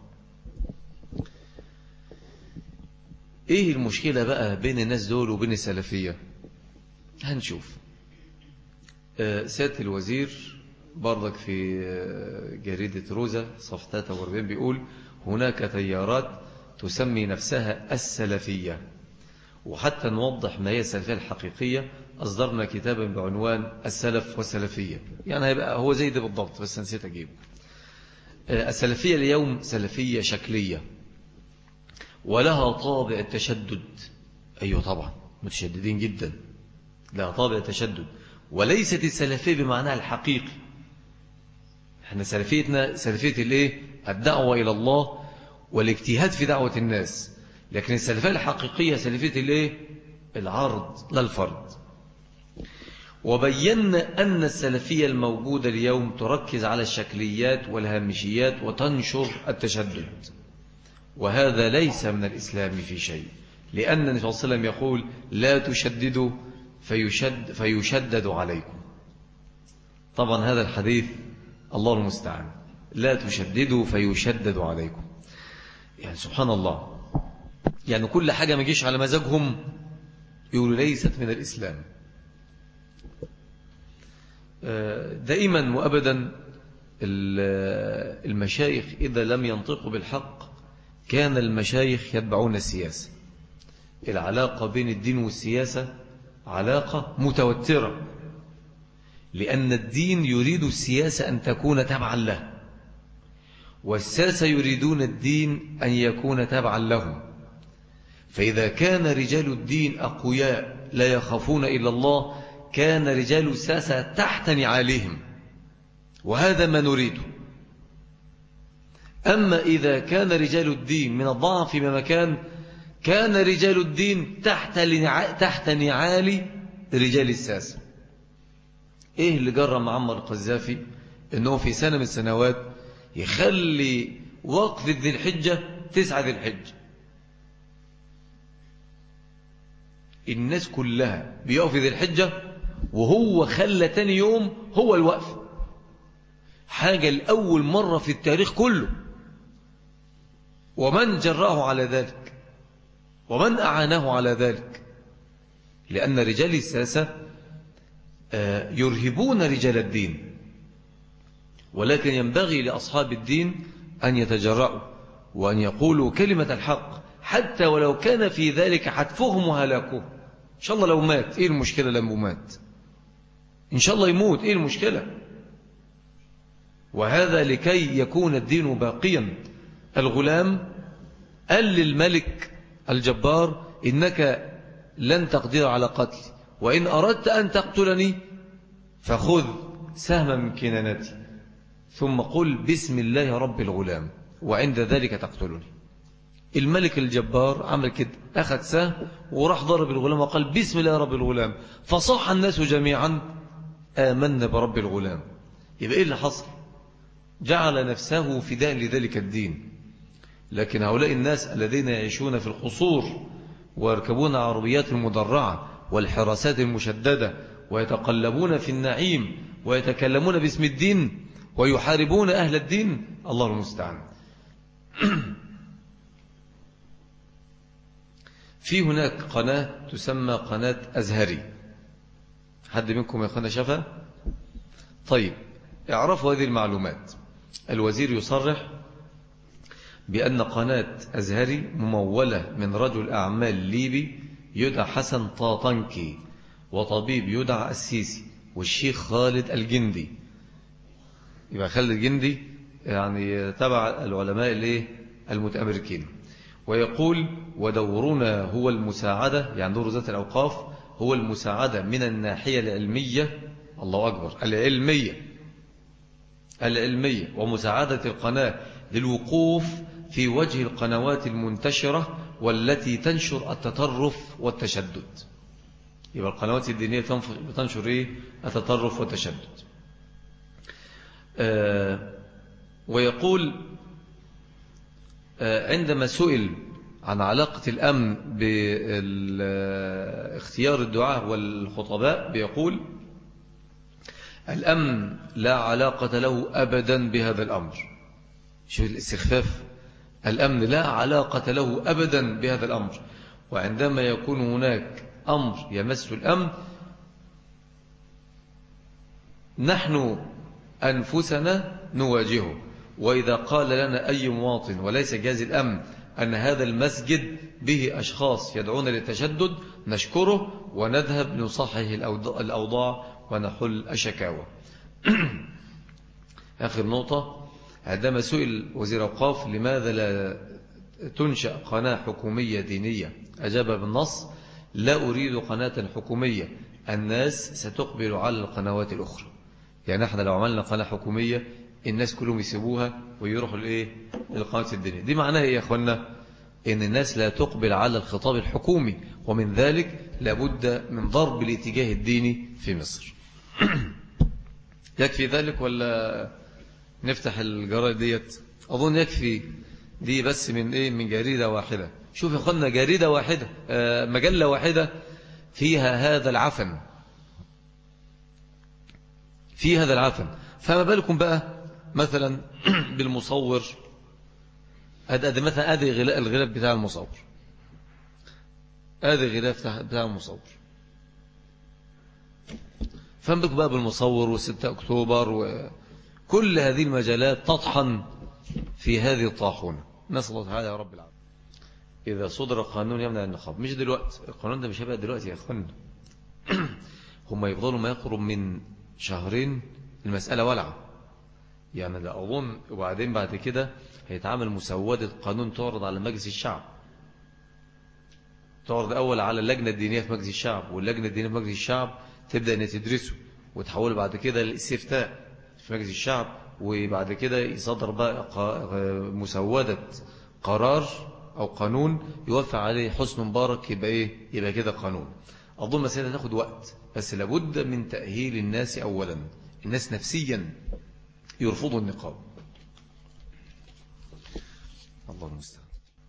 إيه المشكلة بقى بين الناس دول وبين السلفية؟ هنشوف. سيادة الوزير برضك في جريدة روزا صفحة 43 بيقول هناك تيارات تسمي نفسها السلفية. وحتى نوضح ما هي السلفية الحقيقية أصدرنا كتابا بعنوان السلف والسلفية، يعني هيبقى هو زي ده بالضبط بس نسيت أجيبه. السلفية اليوم سلفية شكلية ولها طابع التشدد. أيوة طبعا متشددين جدا، لها طابع التشدد، وليست السلفية بمعناها الحقيقي. احنا سلفيتنا سلفية الايه؟ الدعوة إلى الله والاجتهاد في دعوة الناس. لكن السلفية الحقيقية سلفية الايه؟ العرض لا الفرض. وبينا أن السلفية الموجودة اليوم تركز على الشكليات والهامشيات وتنشر التشدد، وهذا ليس من الإسلام في شيء، لأن النبي صلى الله عليه وسلم يقول لا تشددوا فيشدد عليكم. طبعا هذا الحديث الله المستعان، لا تشددوا فيشدد عليكم. يعني سبحان الله، يعني كل حاجة ما يجيش على مزاجهم يقولوا ليست من الإسلام. دائما وأبدا المشايخ إذا لم ينطقوا بالحق كان المشايخ يتبعون السياسة. العلاقة بين الدين والسياسة علاقة متوترة، لأن الدين يريد السياسة أن تكون تبعا له، والساسة يريدون الدين أن يكون تبعا لهم. فإذا كان رجال الدين أقوياء لا يخافون إلا الله، كان رجال الساسة تحت نعالهم، وهذا ما نريده. أما إذا كان رجال الدين من الضعف في مكان، كان رجال الدين تحت نعال رجال الساسة. إيه اللي جرى معمر القذافي؟ إنه في سنة من السنوات يخلي وقف ذي الحجة 9 ذي الحجة، الناس كلها بيقف ذي الحجة، وهو خلى تاني يوم هو الوقف. حاجة لأول مرة في التاريخ كله. ومن جراه على ذلك ومن أعانه على ذلك؟ لأن رجال الساسة يرهبون رجال الدين، ولكن ينبغي لأصحاب الدين أن يتجرأوا وأن يقولوا كلمة الحق، حتى ولو كان في ذلك حتفهم وهلاكهم. إن شاء الله لو مات إيه المشكلة؟ لما مات إن شاء الله يموت إيه المشكلة؟ وهذا لكي يكون الدين باقيا. الغلام قال للملك الجبار: إنك لن تقدر على قتلي، وإن أردت أن تقتلني فخذ سهما من كنانتي ثم قل بسم الله رب الغلام، وعند ذلك تقتلني. الملك الجبار عمل كده، أخذ سهم وراح ضرب الغلام وقال بسم الله رب الغلام، فصاح الناس جميعا آمنا برب الغلام. يبقى إيه اللي حصل؟ جعل نفسه فداء لذلك الدين. لكن هؤلاء الناس الذين يعيشون في القصور ويركبون عربيات المدرعة والحراسات المشددة ويتقلبون في النعيم ويتكلمون باسم الدين ويحاربون أهل الدين، الله المستعان. في هناك قناة تسمى قناة أزهري، حد منكم يا أخوانا شافها؟ طيب اعرفوا هذه المعلومات. الوزير يصرح بأن قناة أزهري ممولة من رجل أعمال ليبي يدعى حسن طاطنكي، وطبيب يدعى السيسي، والشيخ خالد الجندي. يبقى خالد الجندي يعني تبع العلماء المتأمريكين. ويقول: ودورنا هو المساعدة، يعني دور ذات الأوقاف هو المساعدة من الناحية العلمية، الله أكبر، العلمية ومساعدة القناة للوقوف في وجه القنوات المنتشرة والتي تنشر التطرف والتشدد. يبقى القنوات الدينية بتنشر إيه؟ التطرف والتشدد. ويقول عندما سئل عن علاقة الأمن باختيار الدعاة والخطباء بيقول: الأمن لا علاقة له أبدا بهذا الأمر. شوف الاستخفاف، الأمن لا علاقة له أبدا بهذا الأمر. وعندما يكون هناك أمر يمس الأمن نحن أنفسنا نواجهه. وإذا قال لنا أي مواطن وليس جهاز الأمن أن هذا المسجد به أشخاص يدعون للتشدد، نشكره ونذهب لنصحح الأوضاع ونحل الشكاوى. آخر نقطة: عندما سئل وزير أوقاف لماذا لا تنشأ قناة حكومية دينية، أجاب بالنص: لا أريد قناة حكومية، الناس ستقبل على القنوات الأخرى. يعني احنا لو عملنا قناة حكومية الناس كلهم يسيبوها ويروحوا للقناة الدينية. دي معناها إيه يا أخوانا؟ إن الناس لا تقبل على الخطاب الحكومي، ومن ذلك لابد من ضرب الاتجاه الديني في مصر. يكفي ذلك ولا نفتح الجرائد ديت؟ أظن يكفي دي بس من جريدة واحدة. شوف يا أخوانا، جريدة واحدة، مجلة واحدة فيها هذا العفن، في هذا العفن. فما بالكم بقى مثلا بالمصور؟ ادي مثلا ادي الغلاف بتاع المصور، ادي الغلاف بتاع المصور. فما بالكم بقى بالمصور و6 أكتوبر وكل هذه المجالات تطحن في هذه الطاحونة. نسأل الله تعالى يا رب العالمين. إذا صدر قانون يمنع النقاب، مش دلوقتي، القانون ده مش هيبقى دلوقتي يا أخوانا. هم يفضلوا ما يقرب من شهرين المسألة ولعة يعني، لا أظن. وبعدين بعد كده هيتعامل مسودة قانون تعرض على مجلس الشعب، تعرض أول على اللجنة الدينية في مجلس الشعب، واللجنة الدينية في مجلس الشعب تبدأ أن تدرسه وتحول بعد كده للاستفتاء في مجلس الشعب، وبعد كده يصدر بقى مسودة قرار أو قانون يوافق عليه حسن مبارك، يبقى إيه؟ يبقى كده قانون. أظن مسألة تاخد وقت، بس لابد من تأهيل الناس أولا. الناس نفسيا يرفضوا النقاب. الله المستعان.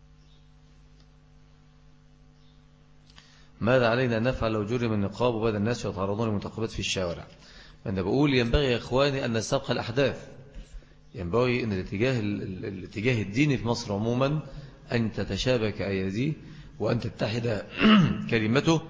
ماذا علينا أن نفعل لو جرم النقاب وبدأ الناس يتعرضون للمنتخبات في الشوارع؟ أنا بقول ينبغي يا إخواني أن نستبق الأحداث. ينبغي أن الاتجاه الديني في مصر عموما أن تتشابك أيديه وأن تتحد كلمته،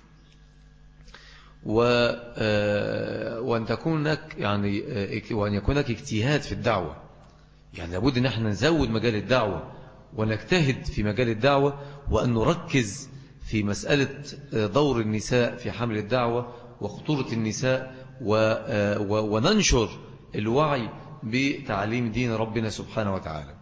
وأن تكون هناك يعني وأن يكون هناك اجتهاد في الدعوة. يعني لابد أن احنا نزود مجال الدعوة ونجتهد في مجال الدعوة، وأن نركز في مسألة دور النساء في حمل الدعوة وخطورة النساء، وننشر الوعي بتعليم دين ربنا سبحانه وتعالى.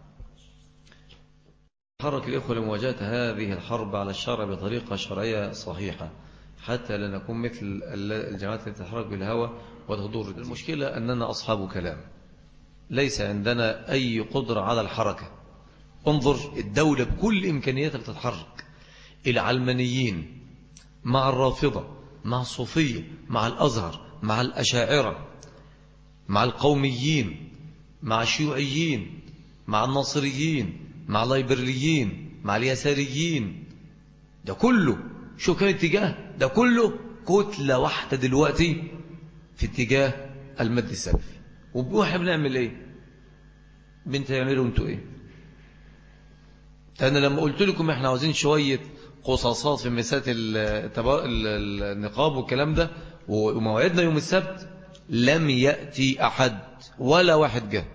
حرك الإخوة لمواجهة هذه الحرب على الشرع بطريقة شرعية صحيحة حتى لا نكون مثل الجماعات التي تتحرك بالهوى وتضر. المشكلة أننا أصحاب كلام، ليس عندنا أي قدرة على الحركة. انظر الدولة بكل إمكانياتها بتتحرك، العلمانيين مع الرافضة مع الصوفية مع الأزهر مع الأشاعرة مع القوميين مع الشيوعيين مع الناصريين مع الليبراليين مع اليساريين، ده كله شو كان اتجاه؟ ده كله كتلة واحدة دلوقتي في اتجاه المد السلفي. واحنا بنعمل ايه؟ بنتعملوا انتوا ايه؟ انا لما قلت لكم احنا عاوزين شوية قصاصات في مسات النقاب والكلام ده وموعدنا يوم السبت، لم يأتي أحد ولا واحد جه.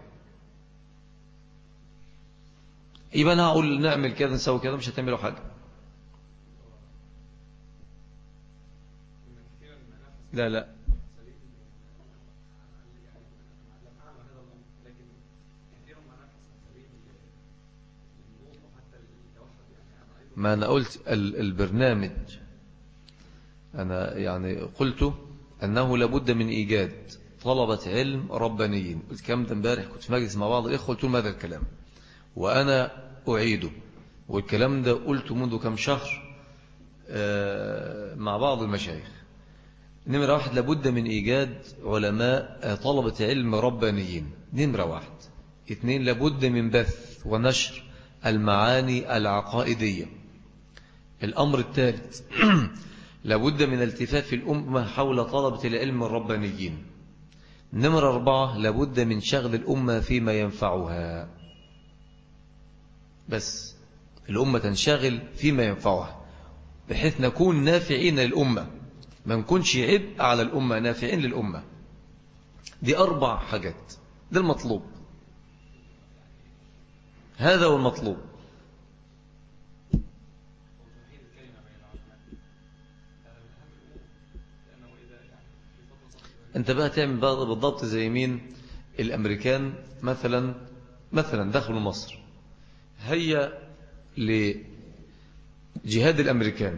يبقى أنا هقول نعمل كذا نسوي كذا، مش هتعملوا حاجة. لا لا، ما أنا قلت البرنامج، أنا يعني قلت أنه لابد من إيجاد طلبة علم ربانيين. قلت كم ده امبارح كنت في مجلس مع بعض الإخوة، قلت لهم هذا الكلام وأنا أعيده، والكلام ده قلته منذ كم شهر مع بعض المشايخ. نمرة واحد، لابد من إيجاد علماء طلبة علم ربانيين، نمرة واحد. اثنين، لابد من بث ونشر المعاني العقائدية. الأمر الثالث لابد من التفاف الأمة حول طلبة العلم الربانيين. نمرة أربعة، لابد من شغل الأمة فيما ينفعها، بس الأمة تنشغل فيما ينفعها بحيث نكون نافعين للأمة، ما نكونش عبء على الأمة، نافعين للأمة. دي 4 حاجات، ده المطلوب، هذا هو المطلوب. انت بقى تعمل بقى بالضبط زي مين؟ الأمريكان مثلا دخلوا مصر، هيا لجهاد الأمريكان،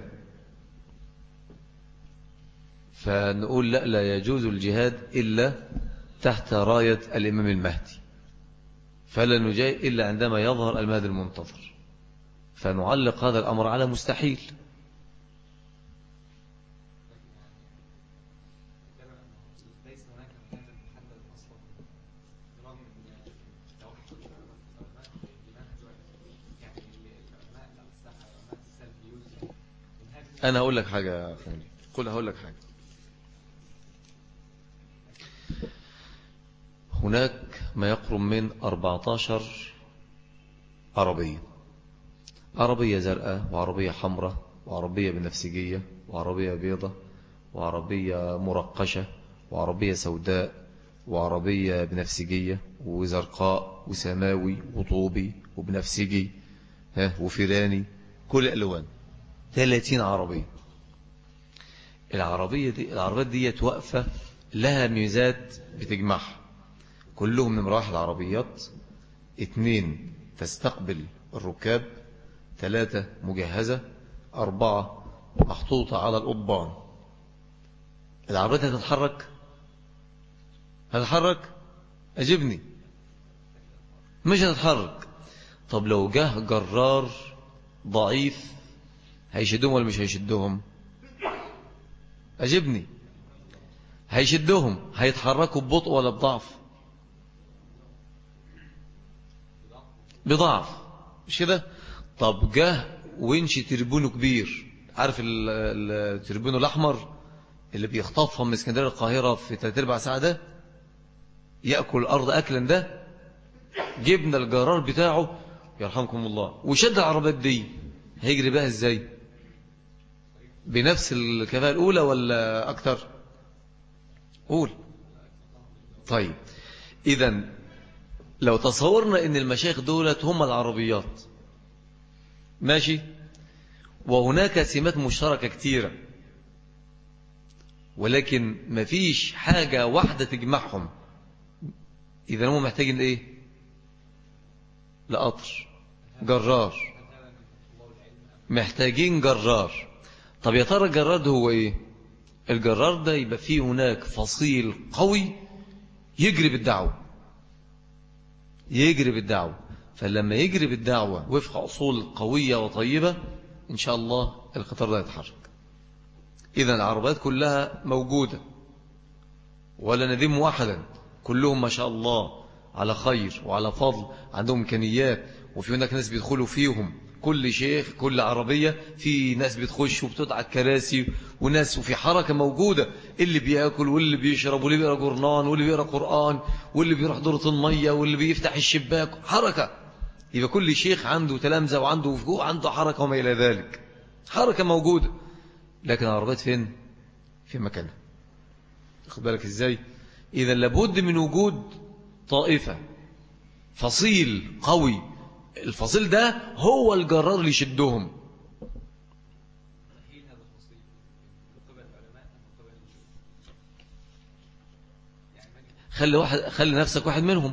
فنقول لا، لا يجوز الجهاد إلا تحت راية الإمام المهدي، فلا نجاهد إلا عندما يظهر المهدي المنتظر، فنعلق هذا الأمر على مستحيل. أنا هقول لك حاجة يا أخواني، هقول لك حاجة. هناك ما يقرب من 14 عربية زرقاء وعربية حمراء وعربية بنفسجية وعربية بيضة وعربية مرقشة وعربية سوداء وعربية بنفسجية وزرقاء وسماوي وطوبي وبنفسجي وفيراني، كل الألوان، 30 عربية. العربيات دي واقفة لها ميزات بتجمعها، كلهم نمرة 1 عربيات، 2 تستقبل الركاب، 3 مجهزة، 4 محطوطة على القضبان. العربيات هتتحرك؟ أجبني. مش هتتحرك. طب لو جه جرار ضعيف هيشدهم ولا مش هيشدهم؟ أجبني. هيشدهم. هيتحركوا ببطء ولا بضعف؟ بضعف، مش كده؟ طب جه وينش تربونه كبير، عارف التربونه الأحمر اللي بيخطفها من اسكندرية القاهرة في 3/4 ساعة، ده يأكل الأرض أكلا، ده جبنا الجرار بتاعه يرحمكم الله وشد العربيات دي، هيجري بها ازاي؟ بنفس الكفاءة الأولى ولا أكتر؟ قول. طيب إذن لو تصورنا ان المشايخ دولت هم العربيات، ماشي، وهناك سمات مشتركة كتيرة، ولكن مفيش حاجة واحدة تجمعهم، إذا هم محتاجين إيه؟ لقطر، جرار، محتاجين جرار. طب يا ترى الجرار ده هو إيه؟ الجرار ده يبقى فيه هناك فصيل قوي يجري بالدعوة، يجري بالدعوة. فلما يجري بالدعوة وفق أصول قوية وطيبة إن شاء الله القطار ده يتحرك. إذن العربيات كلها موجودة ولا نذم واحدا، كلهم ما شاء الله على خير وعلى فضل، عندهم إمكانيات، وفي هناك ناس بيدخلوا فيهم، كل شيخ كل عربية في ناس بتخش وبتقعد كراسي وناس، وفي حركة موجودة، اللي بيأكل واللي بيشرب واللي بيقرأ قرآن واللي بيقرأ قرآن واللي بيروح دورة المية واللي بيفتح الشباك، حركة. يبقى كل شيخ عنده تلامذة وعنده وفقوع، عنده حركة وما إلى ذلك، حركة موجودة. لكن العربيات فين؟ في مكانها. تاخد بالك إزاي؟ إذا لابد من وجود طائفة، فصيل قوي، الفصيل ده هو الجرار اللي يشدهم. خلي نفسك واحد منهم.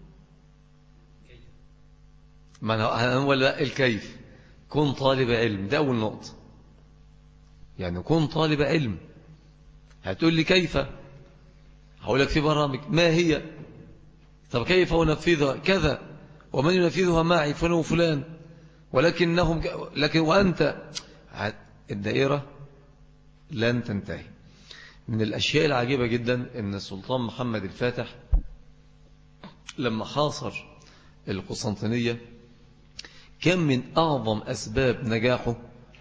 ما هو الكيف؟ كن طالب علم، ده أول نقطة. يعني كن طالب علم. هتقول لي كيف؟ هقول لك في برامج، ما هي؟ طب كيف أنفذها؟ كذا، ومن ينفذها معي فلان وفلان، لكن وأنت، الدائرة لن تنتهي. من الأشياء العجيبة جدا أن السلطان محمد الفاتح لما حاصر القسطنطينية كان من أعظم أسباب نجاحه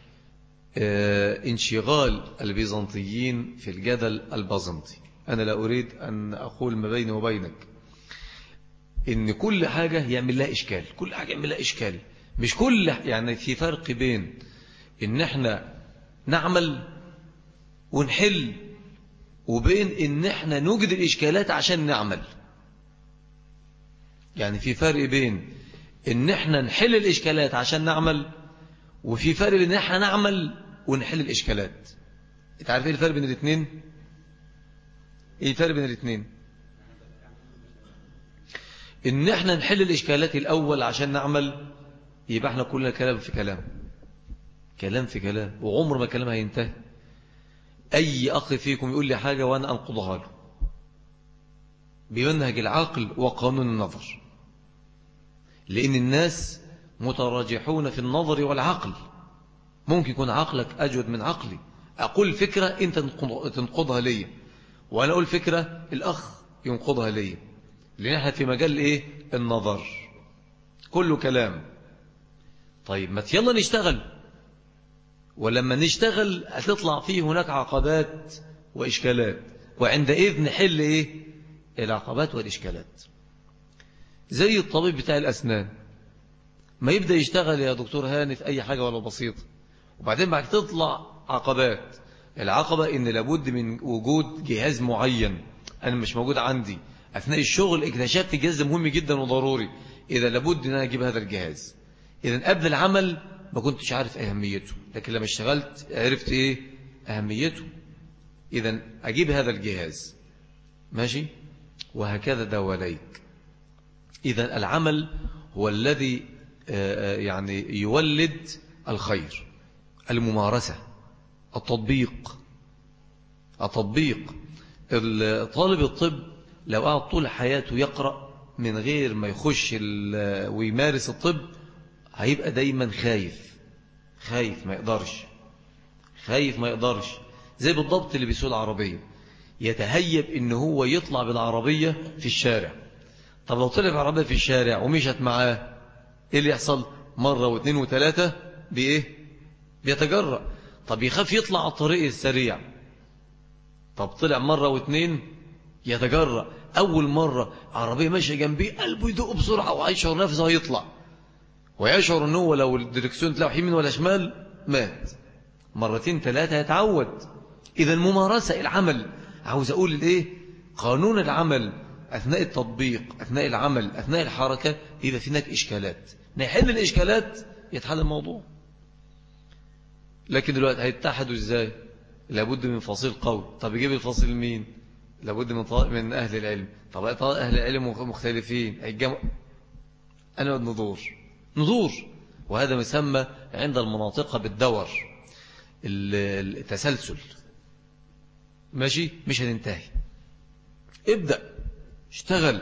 انشغال البيزنطيين في الجدل البازنطي. أنا لا أريد أن أقول ما بيني وبينك إن كل حاجة يعمل لها إشكال، كل حاجة يعمل لها إشكال، مش كل، يعني في فرق بين إن احنا نعمل ونحل وبين إن احنا نوجد الإشكالات عشان نعمل. يعني في فرق بين إن احنا نحل الإشكالات عشان نعمل، وفي فرق بين إن احنا نعمل ونحل الإشكالات. انت عارف ايه الفرق بين الاثنين؟ ايه الفرق بين الاثنين؟ ان احنا نحل الإشكالات الأول عشان نعمل، يبقى احنا كلنا كلام في كلام، كلام في كلام، وعمر ما كلام هينتهي. أي أخ فيكم يقول لي حاجة وأنا أنقضها له بمنهج العقل وقانون النظر، لأن الناس متراجحون في النظر والعقل. ممكن يكون عقلك أجود من عقلي، أقول فكرة أنت تنقضها لي، وأنا أقول فكرة الأخ ينقضها لي، لأن احنا في مجال إيه؟ النظر، كله كلام. طيب ما يلا نشتغل، ولما نشتغل هتطلع فيه هناك عقبات وإشكالات، وعندئذ نحل إيه؟ العقبات والإشكالات. زي الطبيب بتاع الأسنان، ما يبدأ يشتغل يا دكتور هاني في أي حاجة ولو بسيطة، وبعدين بعد تطلع عقبات. العقبة إن لابد من وجود جهاز معين أنا مش موجود عندي، أثناء الشغل اكتشفت جهاز مهم جدا وضروري، إذا لابد أن أنا أجيب هذا الجهاز. إذا قبل العمل ما كنتش عارف أهميته، لكن لما اشتغلت عرفت إيه أهميته، إذا أجيب هذا الجهاز، ماشي، وهكذا دواليك. إذا العمل هو الذي يعني يولد الخير، الممارسة، التطبيق. طالب الطب لو قعد طول حياته يقرأ من غير ما يخش ويمارس الطب هيبقى دايما خايف ما يقدرش، زي بالضبط اللي بيسوق العربية يتهيب إن هو يطلع بالعربية في الشارع. طب لو طلع بالعربية في الشارع ومشت معاه إيه اللي يحصل؟ مرة واثنين وثلاثة بيتجرأ. طب يخاف يطلع على الطريق السريع، طب طلع مرة واثنين يتجرأ. أول مرة عربية ماشية جنبيه قلبه يدق بسرعة ويشعر نفسه هيطلع، ويشعر أنه لو الدركسيون تلاقوا يمين ولا شمال مات. مرتين ثلاثة يتعود. إذا الممارسة العمل، عاوز أقول قانون العمل أثناء التطبيق، أثناء العمل، أثناء الحركة، إذا في هناك إشكالات نحل الإشكالات يتحل الموضوع. لكن دلوقتي هيتحدوا إزاي؟ لابد من فصيل قوي. طب يجيب الفصيل مين؟ لابد من أهل العلم. طب أهل العلم مختلفين أنا ندور. وهذا مسمى عند المناطق بالدور، التسلسل. ماشي، مش هننتهي. ابدأ اشتغل.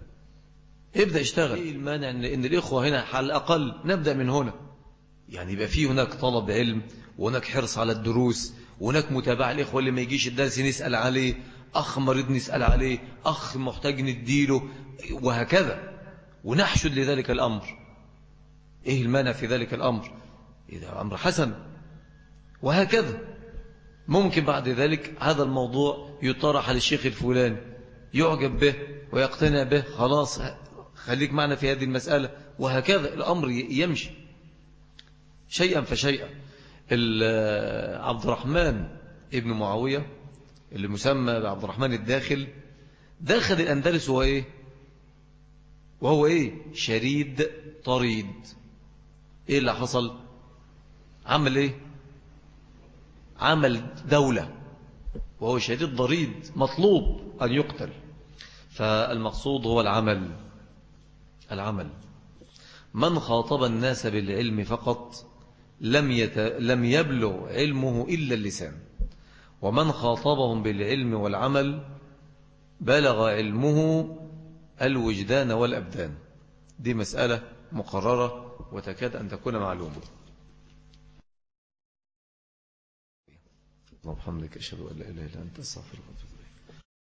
ايه المانع ان الإخوة هنا على الأقل نبدأ من هنا؟ يعني يبقى فيه هناك طلب علم، وهناك حرص على الدروس، وهناك متابعة. الإخوة اللي ما يجيش الدرس نسأل عليه، أخ مريض نسأل عليه، أخ محتاج نديله، وهكذا، ونحشد لذلك الأمر. إيه المانع في ذلك الأمر؟ إذا أمر حسن. وهكذا ممكن بعد ذلك هذا الموضوع يطرح للشيخ الفلاني يعجب به ويقتنع به، خلاص خليك معنا في هذه المسألة، وهكذا الأمر يمشي شيئا فشيئا. عبد الرحمن ابن معاوية اللي مسمى بعبد الرحمن الداخل، داخل الأندلس وهو شريد طريد. ايه اللي حصل؟ عمل دولة وهو شديد ضريد، مطلوب أن يقتل. فالمقصود هو العمل. من خاطب الناس بالعلم فقط لم يبلغ علمه إلا اللسان، ومن خاطبهم بالعلم والعمل بلغ علمه الوجدان والأبدان. دي مسألة مقررة وتكاد أن تكون معلومة. اللهم وبحمدك أشهد أن لا إله إلا أنت أستغفرك.